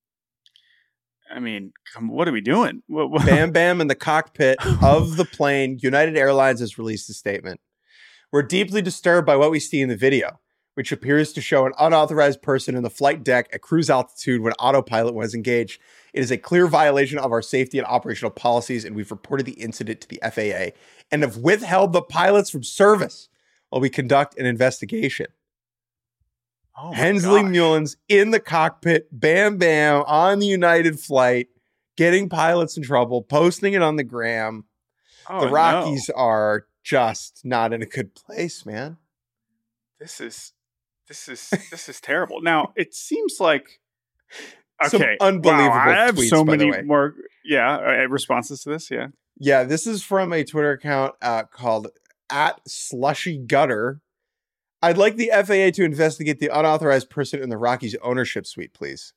I mean, come, what are we doing? What, what? Bam Bam in the cockpit of the plane. United Airlines has released a statement. We're deeply disturbed by what we see in the video, which appears to show an unauthorized person in the flight deck at cruise altitude when autopilot was engaged. It is a clear violation of our safety and operational policies, and we've reported the incident to the F A A and have withheld the pilots from service while we conduct an investigation. Oh my Hensley gosh. Mullins in the cockpit, bam, bam, on the United flight, getting pilots in trouble, posting it on the gram. Oh, The Rockies no. are just not in a good place, man. This is this is this is terrible. Now it seems like Some okay, unbelievable wow, I have tweets, so by the many way. more. Yeah, uh, responses to this. Yeah, Yeah, this is from a Twitter account uh, called at Slushy Gutter. I'd like the F A A to investigate the unauthorized person in the Rockies ownership suite, please.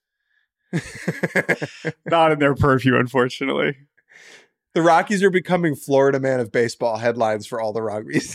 not in their purview, unfortunately. The Rockies are becoming Florida Man of Baseball headlines for all the wrong reasons.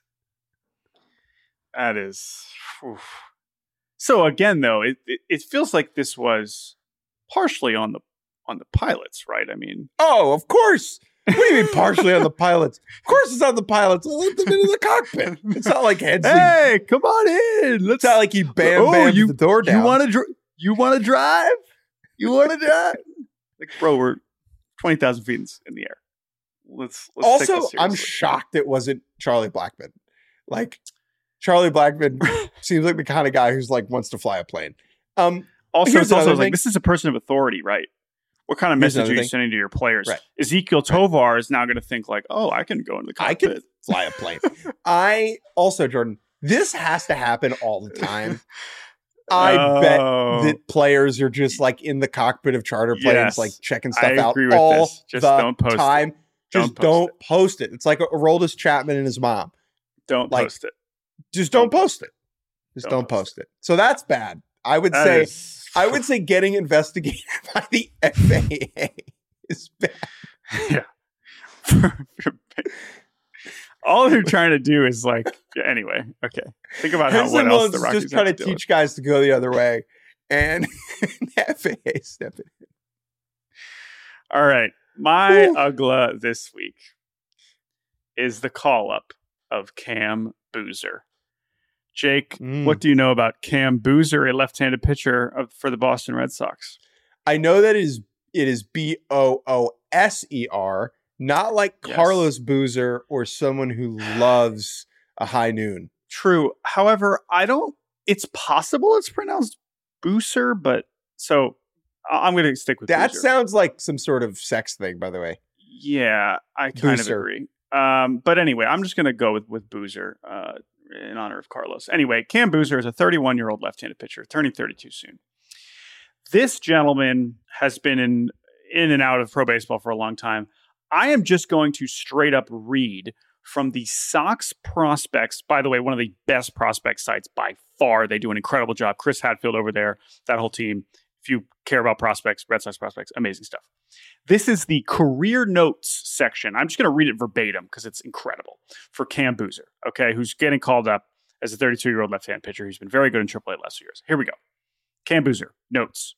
That is. Oof. So again, though, it, it it feels like this was partially on the on the pilots, right? I mean, Oh, of course. What do you mean partially on the pilots? Of course it's on the pilots. Let them into the cockpit. It's not like Hensley. hey, come on in. Let's It's not like he bam Oh, bam you- the door down. You want to dr- you want to drive? You want to drive? Like, bro, we're twenty thousand feet in, in the air. Let's, let's take Also, this I'm seriously. shocked it wasn't Charlie Blackmon. Like, Charlie Blackmon seems like the kind of guy who's like wants to fly a plane. Um, Also, Here's it's also another like thing. this is a person of authority, right? What kind of Here's message are another you thing. sending to your players? Right. Ezekiel Tovar is now going to think like, oh, I can go into the I cockpit. could fly a plane. I also, Jordan, this has to happen all the time. I bet Oh. that players are just like in the cockpit of charter planes, Yes. like checking I stuff out agree with all this. Just the don't post it. time. Just Don't post don't post it. It's like Aroldis Chapman and his mom. Don't like, post it. Just don't, Don't post it. Just Don't don't, post post it. So that's bad. I would That say is- I would say getting investigated by the F A A is bad. yeah. All they're trying to do is like, yeah, anyway, okay. Think about how Hensley what else Mullins the is Rockies just trying to have to deal teach guys to go the other way, and the F A A stepping in. with. All right, my Whew. Ugla this week is the call up of Cam Boozer. Jake, Mm. what do you know about Cam Boozer, a left-handed pitcher of, for the Boston Red Sox? I know that it is it is B O O S E R, not like Yes. Carlos Boozer or someone who loves a high noon. True. However, I don't. It's possible it's pronounced Boozer, but so I- I'm going to stick with That Boozer. sounds like some sort of sex thing, by the way. Yeah, I kind Boozer. of agree. Um, but anyway, I'm just going to go with with Boozer uh, in honor of Carlos. Anyway, Cam Boozer is a thirty-one-year-old left-handed pitcher, turning thirty-two soon. This gentleman has been in in and out of pro baseball for a long time. I am just going to straight up read from the Sox Prospects. By the way, one of the best prospect sites by far. They do an incredible job. Chris Hadfield over there, that whole team. If you care about prospects, Red Sox prospects, amazing stuff. This is the career notes section. I'm just going to read it verbatim because it's incredible for Cam Boozer, okay, who's getting called up as a thirty-two-year-old left-hand pitcher who's been very good in triple A the last few years. Here we go. Cam Boozer, notes.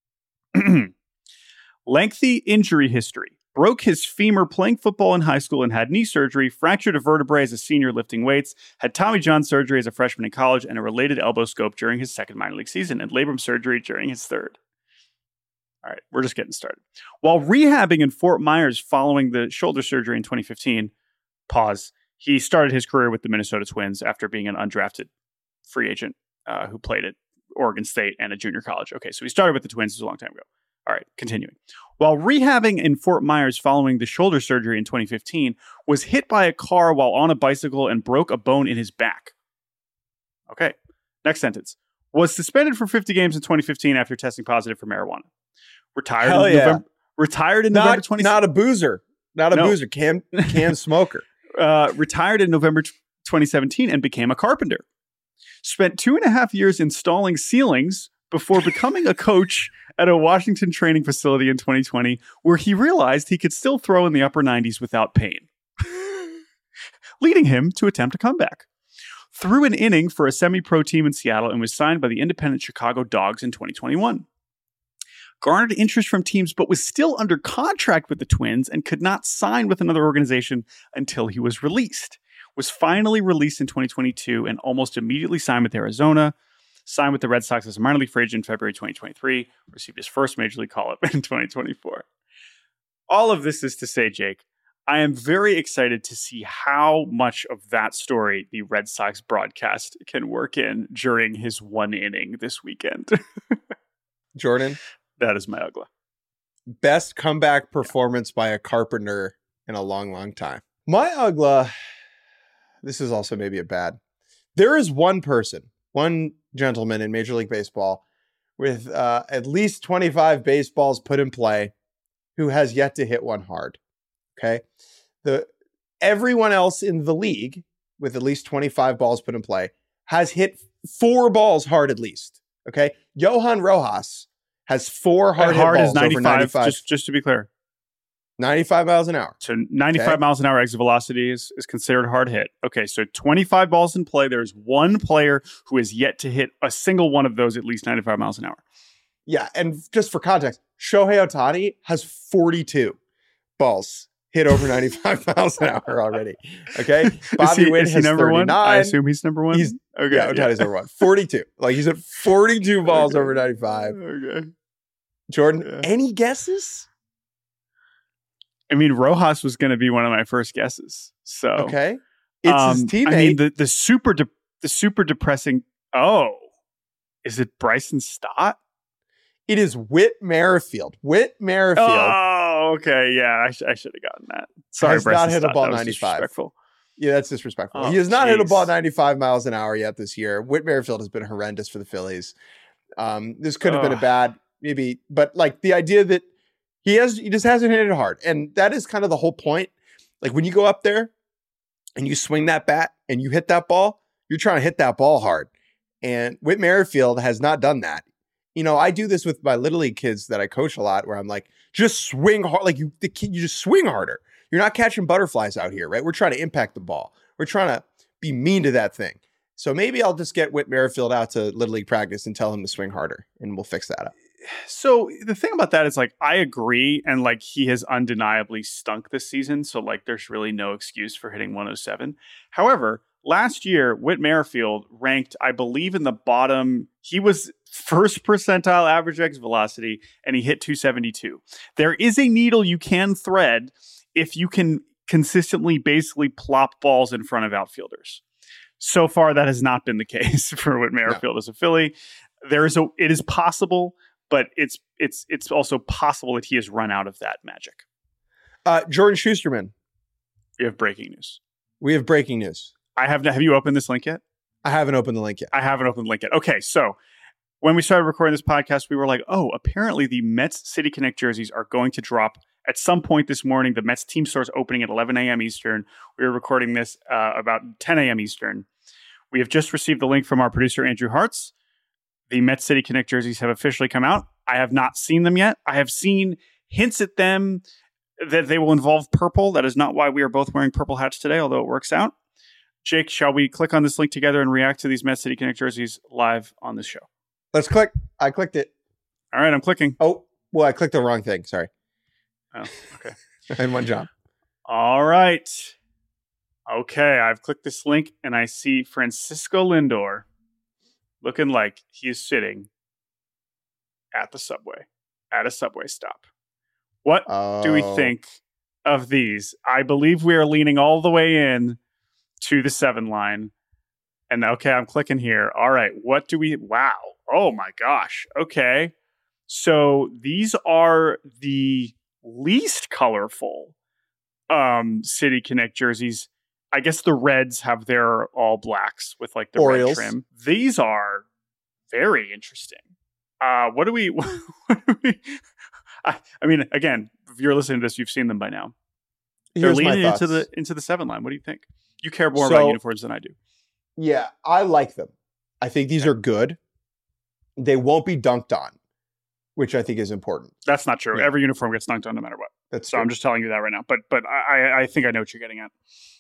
Lengthy injury history. Broke his femur playing football in high school and had knee surgery, fractured a vertebrae as a senior lifting weights, had Tommy John surgery as a freshman in college, and a related elbow scope during his second minor league season, and labrum surgery during his third. All right, we're just getting started. While rehabbing in Fort Myers following the shoulder surgery in twenty fifteen, pause, he started his career with the Minnesota Twins after being an undrafted free agent uh, who played at Oregon State and a junior college. Okay, so he started with the Twins. This was a long time ago. All right, continuing. While rehabbing in Fort Myers following the shoulder surgery in twenty fifteen, was hit by a car while on a bicycle and broke a bone in his back. Okay, next sentence. Was suspended for fifty games in twenty fifteen after testing positive for marijuana. Retired Hell in yeah. November. Retired in November Not, twenty. not a boozer. Not a No. boozer. Can can smoker. uh, retired in November twenty seventeen and became a carpenter. Spent two and a half years installing ceilings before becoming a coach at a Washington training facility in twenty twenty, where he realized he could still throw in the upper nineties without pain, leading him to attempt a comeback. Threw an inning for a semi-pro team in Seattle and was signed by the independent Chicago Dogs in twenty twenty-one. Garnered interest from teams, but was still under contract with the Twins and could not sign with another organization until he was released. Was finally released in twenty twenty-two and almost immediately signed with Arizona. Signed with the Red Sox as a minor league free agent in February twenty twenty-three. Received his first major league call-up in twenty twenty-four. All of this is to say, Jake, I am very excited to see how much of that story the Red Sox broadcast can work in during his one inning this weekend. Jordan? That is my Ugla. Best comeback performance by a Carpenter in a long, long time. My Ugla, this is also maybe a bad. There is one person, one gentleman in Major League Baseball with uh, at least twenty-five baseballs put in play who has yet to hit one hard. Okay. The everyone else in the league with at least twenty-five balls put in play has hit four balls hard at least. Okay. Johan Rojas has four hard, hit hard balls is ninety-five, over ninety-five. Just, just to be clear. ninety-five miles an hour. So ninety-five okay. miles an hour exit velocity is, is considered a hard hit. Okay, so twenty-five balls in play. There's one player who has yet to hit a single one of those at least ninety-five miles an hour. Yeah, and just for context, Shohei Ohtani has forty-two balls hit over ninety-five miles an hour already. Okay, Bobby he, Witt has number thirty-nine. One? I assume he's number one. He's okay. Yeah, Ohtani's yeah. number one. forty-two. Like he's at forty-two balls okay. over ninety-five. Okay. Jordan, yeah. any guesses? I mean, Rojas was going to be one of my first guesses. So okay, it's um, his teammate. I mean, the the super de- the super depressing. Oh, is it Bryson Stott? It is Whit Merrifield. Whit Merrifield. Oh, okay, yeah, I, sh- I should have gotten that. Sorry, has Bryson not hit Stott. a ball that was ninety-five. Disrespectful. Yeah, that's disrespectful. Oh, he has not geez. hit a ball ninety-five miles an hour yet this year. Whit Merrifield has been horrendous for the Phillies. Um, this could have oh. been a bad, maybe, but like the idea that he has, he just hasn't hit it hard, and that is kind of the whole point. Like when you go up there and you swing that bat and you hit that ball, you're trying to hit that ball hard. And Whit Merrifield has not done that. You know, I do this with my Little League kids that I coach a lot, where I'm like, just swing hard. Like you, the kid, you just swing harder. You're not catching butterflies out here, right? We're trying to impact the ball. We're trying to be mean to that thing. So maybe I'll just get Whit Merrifield out to Little League practice and tell him to swing harder, and we'll fix that up. So the thing about that is, like, I agree, and like he has undeniably stunk this season. So like, there's really no excuse for hitting one oh seven. However, last year, Whit Merrifield ranked, I believe, in the bottom. He was first percentile average exit velocity, and he hit two seventy-two. There is a needle you can thread if you can consistently basically plop balls in front of outfielders. So far, that has not been the case for Whit Merrifield no. as a Philly. There is a, it is possible, but it's it's it's also possible that he has run out of that magic. Uh, Jordan Schusterman. We have breaking news. We have breaking news. I have. Have you opened this link yet? I haven't opened the link yet. I haven't opened the link yet. Okay, so when we started recording this podcast, we were like, oh, apparently the Mets City Connect jerseys are going to drop at some point this morning. The Mets team store is opening at eleven a.m. Eastern. We were recording this uh, about ten a.m. Eastern. We have just received the link from our producer, Andrew Hartz. The Mets City Connect jerseys have officially come out. I have not seen them yet. I have seen hints at them that they will involve purple. That is not why we are both wearing purple hats today, although it works out. Jake, shall we click on this link together and react to these Mets City Connect jerseys live on this show? Let's click. I clicked it. All right, I'm clicking. Oh, well, I clicked the wrong thing. Sorry. Oh, okay. And one job. All right. Okay, I've clicked this link and I see Francisco Lindor looking like he is sitting at the subway, at a subway stop. What oh. do we think of these? I believe we are leaning all the way in to the seven line. And okay, I'm clicking here. All right, what do we... Wow. Oh my gosh. Okay. So these are the least colorful um, City Connect jerseys. I guess the Reds have their all blacks with like the Orioles. red trim. These are very interesting. Uh, what do we... What do we I, I mean, again, if you're listening to this, you've seen them by now. They're Here's leaning my into thoughts. the into the seven line. What do you think? You care more So, about uniforms than I do. Yeah, I like them. I think these are good. They won't be dunked on, which I think is important. That's not true. Yeah. Every uniform gets dunked on no matter what. That's so true. I'm just telling you that right now. But but I, I think I know what you're getting at.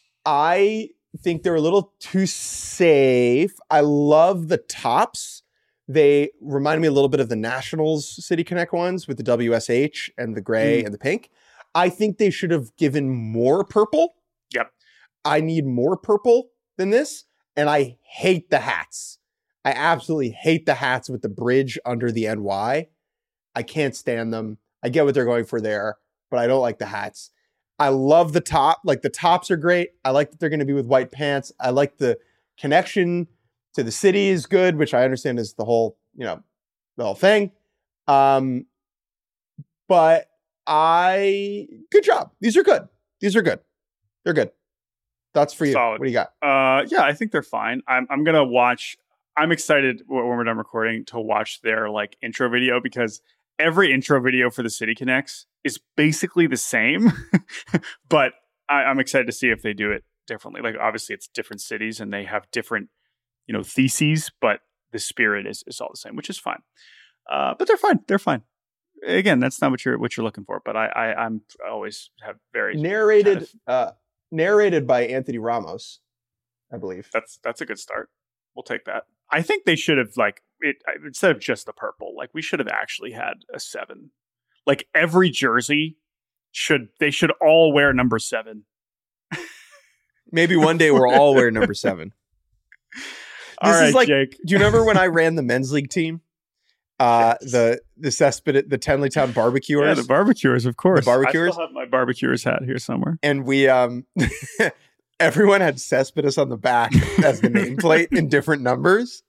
I think they're a little too safe. I love the tops. They remind me a little bit of the Nationals City Connect ones with the W S H and the gray mm. and the pink. I think they should have given more purple. Yep. I need more purple than this. And I hate the hats. I absolutely hate the hats with the bridge under the N Y. I can't stand them. I get what they're going for there, but I don't like the hats. I love the top. Like the tops are great. I like that they're going to be with white pants. I like the connection to the city is good, which I understand is the whole, you know, the whole thing. Um, but I, good job. These are good. These are good. They're good. Thoughts for you. Solid. What do you got? Uh, yeah, I think they're fine. I'm I'm gonna watch. I'm excited when we're done recording to watch their like intro video, because every intro video for the City Connects is basically the same, but I, I'm excited to see if they do it differently. Like obviously it's different cities and they have different, you know, theses, but the spirit is, is all the same, which is fine. Uh, but they're fine. They're fine. Again, that's not what you're what you're looking for. But I, I I'm I always have very narrated kind of, uh, narrated by Anthony Ramos, I believe. That's that's a good start. We'll take that. I think they should have like it instead of just the purple. Like we should have actually had a seven. Like every jersey should they should all wear number seven. Maybe one day we'll all wear number seven. All this right, is like, Jake. Do you remember when I ran the men's league team? Uh, Yes. the the Cesspit, the Tenleytown Barbecuers. Yeah, the barbecuers, of course. The barbecuers? I still have my barbecuers hat here somewhere. And we um everyone had Cesspit on the back as the nameplate in different numbers.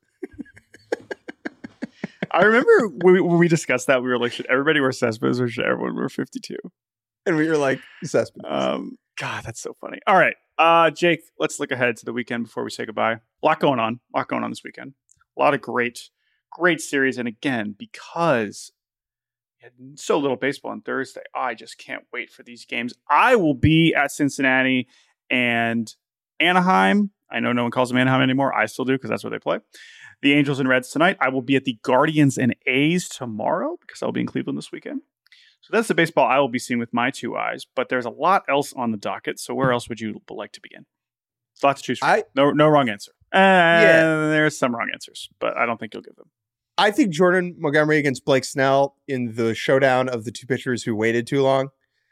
I remember when we, when we discussed that, we were like, should everybody wear Cesspit or should everyone wear fifty-two? And we were like, Cesspit. Um, God, that's so funny. All right, uh, Jake, let's look ahead to the weekend before we say goodbye. A lot going on. A lot going on this weekend. A lot of great, great series. And again, because we had so little baseball on Thursday, I just can't wait for these games. I will be at Cincinnati and Anaheim. I know no one calls them Anaheim anymore. I still do because that's where they play. The Angels and Reds tonight. I will be at the Guardians and A's tomorrow because I'll be in Cleveland this weekend. So that's the baseball I will be seeing with my two eyes. But there's a lot else on the docket. So where else would you like to begin? There's a lot to choose from. I, no, no wrong answer. Uh, Yeah. There's some wrong answers, but I don't think you'll give them. I think Jordan Montgomery against Blake Snell in the showdown of the two pitchers who waited too long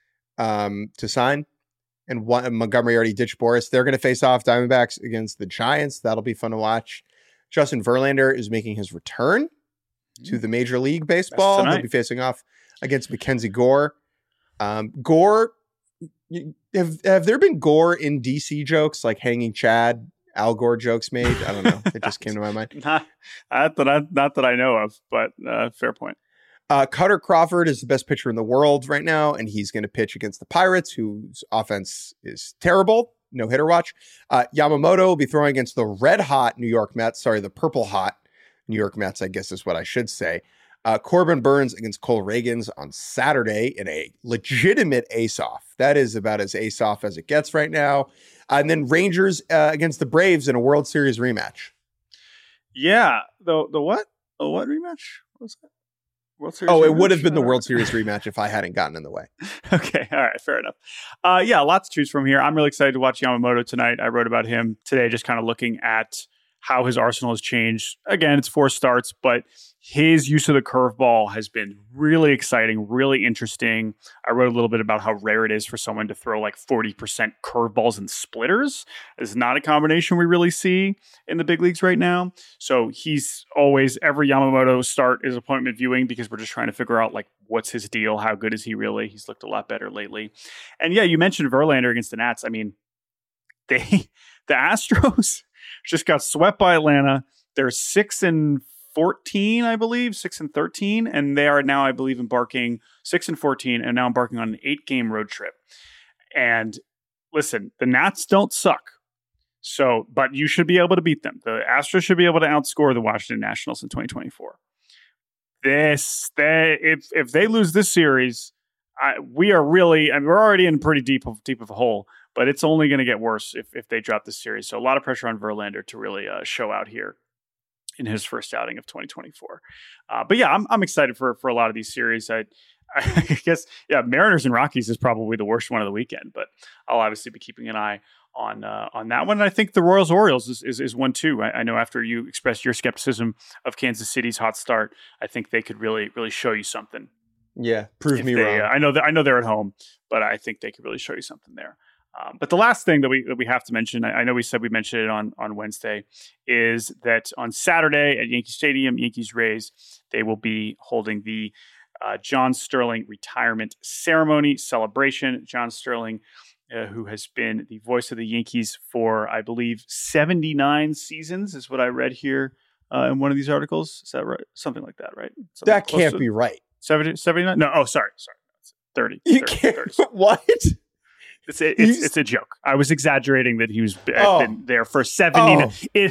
um, to sign. And one, Montgomery already ditched Boris. They're going to face off Diamondbacks against the Giants. That'll be fun to watch. Justin Verlander is making his return to the Major League Baseball. He'll be facing off against Mackenzie Gore. Um, Gore, have, have there been Gore in D C jokes like Hanging Chad, Al Gore jokes made? I don't know. It just came to my mind. Not, not, that, I, not that I know of, but uh, fair point. Uh, Cutter Crawford is the best pitcher in the world right now, and he's going to pitch against the Pirates, whose offense is terrible. No hitter watch. Uh, Yamamoto will be throwing against the red hot New York Mets. Sorry, the purple hot New York Mets, I guess is what I should say. Uh, Corbin Burns against Cole Reagans on Saturday in a legitimate ace-off. That is about as ace-off as it gets right now. Uh, and then Rangers uh, against the Braves in a World Series rematch. Yeah. The the what? The what rematch? What was that? World Series oh, rematch? it would have been the World Series rematch if I hadn't gotten in the way. Okay. All right. Fair enough. Uh, yeah. Lots to choose from here. I'm really excited to watch Yamamoto tonight. I wrote about him today, just kind of looking at how his arsenal has changed. Again, it's four starts, but his use of the curveball has been really exciting, really interesting. I wrote a little bit about how rare it is for someone to throw like forty percent curveballs and splitters. It's not a combination we really see in the big leagues right now. So he's always, every Yamamoto start is appointment viewing because we're just trying to figure out like what's his deal? How good is he really? He's looked a lot better lately. And yeah, you mentioned Verlander against the Nats. I mean, they, the Astros just got swept by Atlanta. They're six and fourteen, I believe, six and thirteen, and they are now, I believe, embarking six and fourteen, and now embarking on an eight-game road trip. And listen, the Nats don't suck, so but you should be able to beat them. The Astros should be able to outscore the Washington Nationals in twenty twenty-four. This, they, if if they lose this series, I, we are really, I mean, we're already in pretty deep of deep of a hole. But it's only going to get worse if, if they drop this series. So a lot of pressure on Verlander to really uh, show out here in his first outing of twenty twenty-four. Uh, but yeah, I'm I'm excited for for a lot of these series. I, I guess, yeah, Mariners and Rockies is probably the worst one of the weekend, but I'll obviously be keeping an eye on uh, on that one. And I think the Royals Orioles is, is, is one too. I, I know after you expressed your skepticism of Kansas City's hot start, I think they could really, really show you something. Yeah, prove me they, wrong. Uh, I know that I know they're at home, but I think they could really show you something there. Um, but the last thing that we that we have to mention, I, I know we said we mentioned it on, on Wednesday, is that on Saturday at Yankee Stadium, Yankees Rays, they will be holding the uh, John Sterling retirement ceremony celebration. John Sterling, uh, who has been the voice of the Yankees for, I believe, seventy-nine seasons, is what I read here uh, in one of these articles. Is that right? Something like that, right? Something that can't to be right. seventy, seventy-nine? No, oh, sorry, sorry. thirty. You thirty, can't. thirty. What? It's a, it's, it's a joke. I was exaggerating that he was oh. been there for seventy. Oh. It,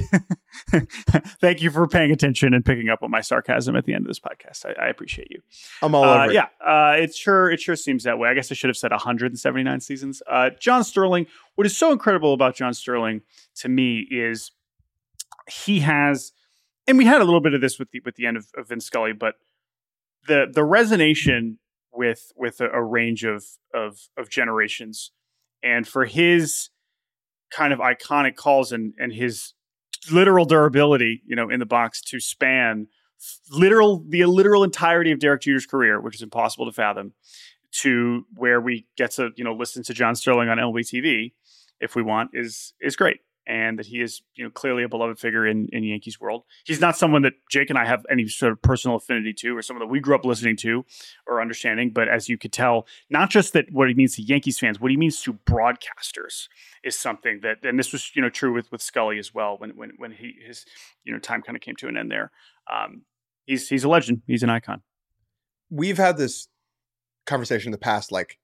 thank you for paying attention and picking up on my sarcasm at the end of this podcast. I, I appreciate you. I'm all uh, over it. Yeah, uh, it sure it sure seems that way. I guess I should have said one hundred seventy-nine seasons. Uh, John Sterling. What is so incredible about John Sterling to me is he has, and we had a little bit of this with the with the end of, of Vince Scully, but the the resonation with with a, a range of of of generations. And for his kind of iconic calls and, and his literal durability, you know, in the box to span literal the literal entirety of Derek Jeter's career, which is impossible to fathom, to where we get to, you know, listen to John Sterling on M L B T V if we want, is is great. And that he is, you know, clearly a beloved figure in, in Yankees world. He's not someone that Jake and I have any sort of personal affinity to, or someone that we grew up listening to or understanding. But as you could tell, not just that what he means to Yankees fans, what he means to broadcasters is something that, and this was, you know, true with, with Scully as well, when when when he his, you know, time kind of came to an end there. Um, he's he's a legend. He's an icon. We've had this conversation in the past, like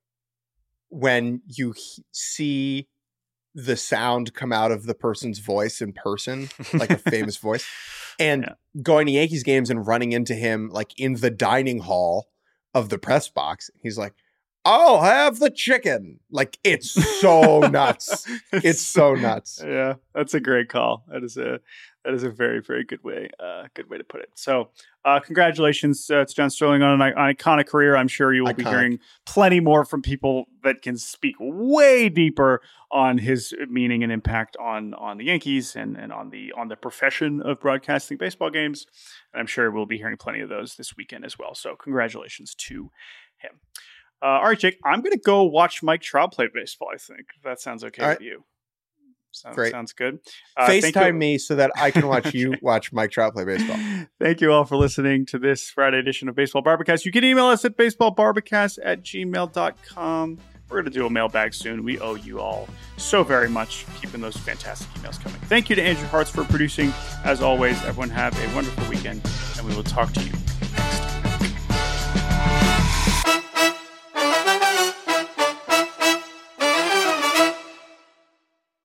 when you he- see the sound come out of the person's voice in person, like a famous voice, and yeah. going to Yankees games and running into him like in the dining hall of the press box. He's like, I'll have the chicken. Like, it's so nuts. It's so nuts. Yeah, that's a great call. That is a that is a very, very good way, uh, good way to put it. So, uh, congratulations uh, to John Sterling on an iconic career. I'm sure you will iconic. be hearing plenty more from people that can speak way deeper on his meaning and impact on on the Yankees and, and on the on the profession of broadcasting baseball games. And I'm sure we'll be hearing plenty of those this weekend as well. So, congratulations to him. Uh, all right, Jake, I'm going to go watch Mike Trout play baseball, I think. If that sounds okay right. with you. Sounds, Great. Sounds good. Uh, FaceTime me so that I can watch you watch Mike Trout play baseball. Thank you all for listening to this Friday edition of Baseball Barbacast. You can email us at baseballbarbacast at gmail dot com. We're going to do a mailbag soon. We owe you all so very much for keeping those fantastic emails coming. Thank you to Andrew Hartz for producing. As always, everyone have a wonderful weekend, and we will talk to you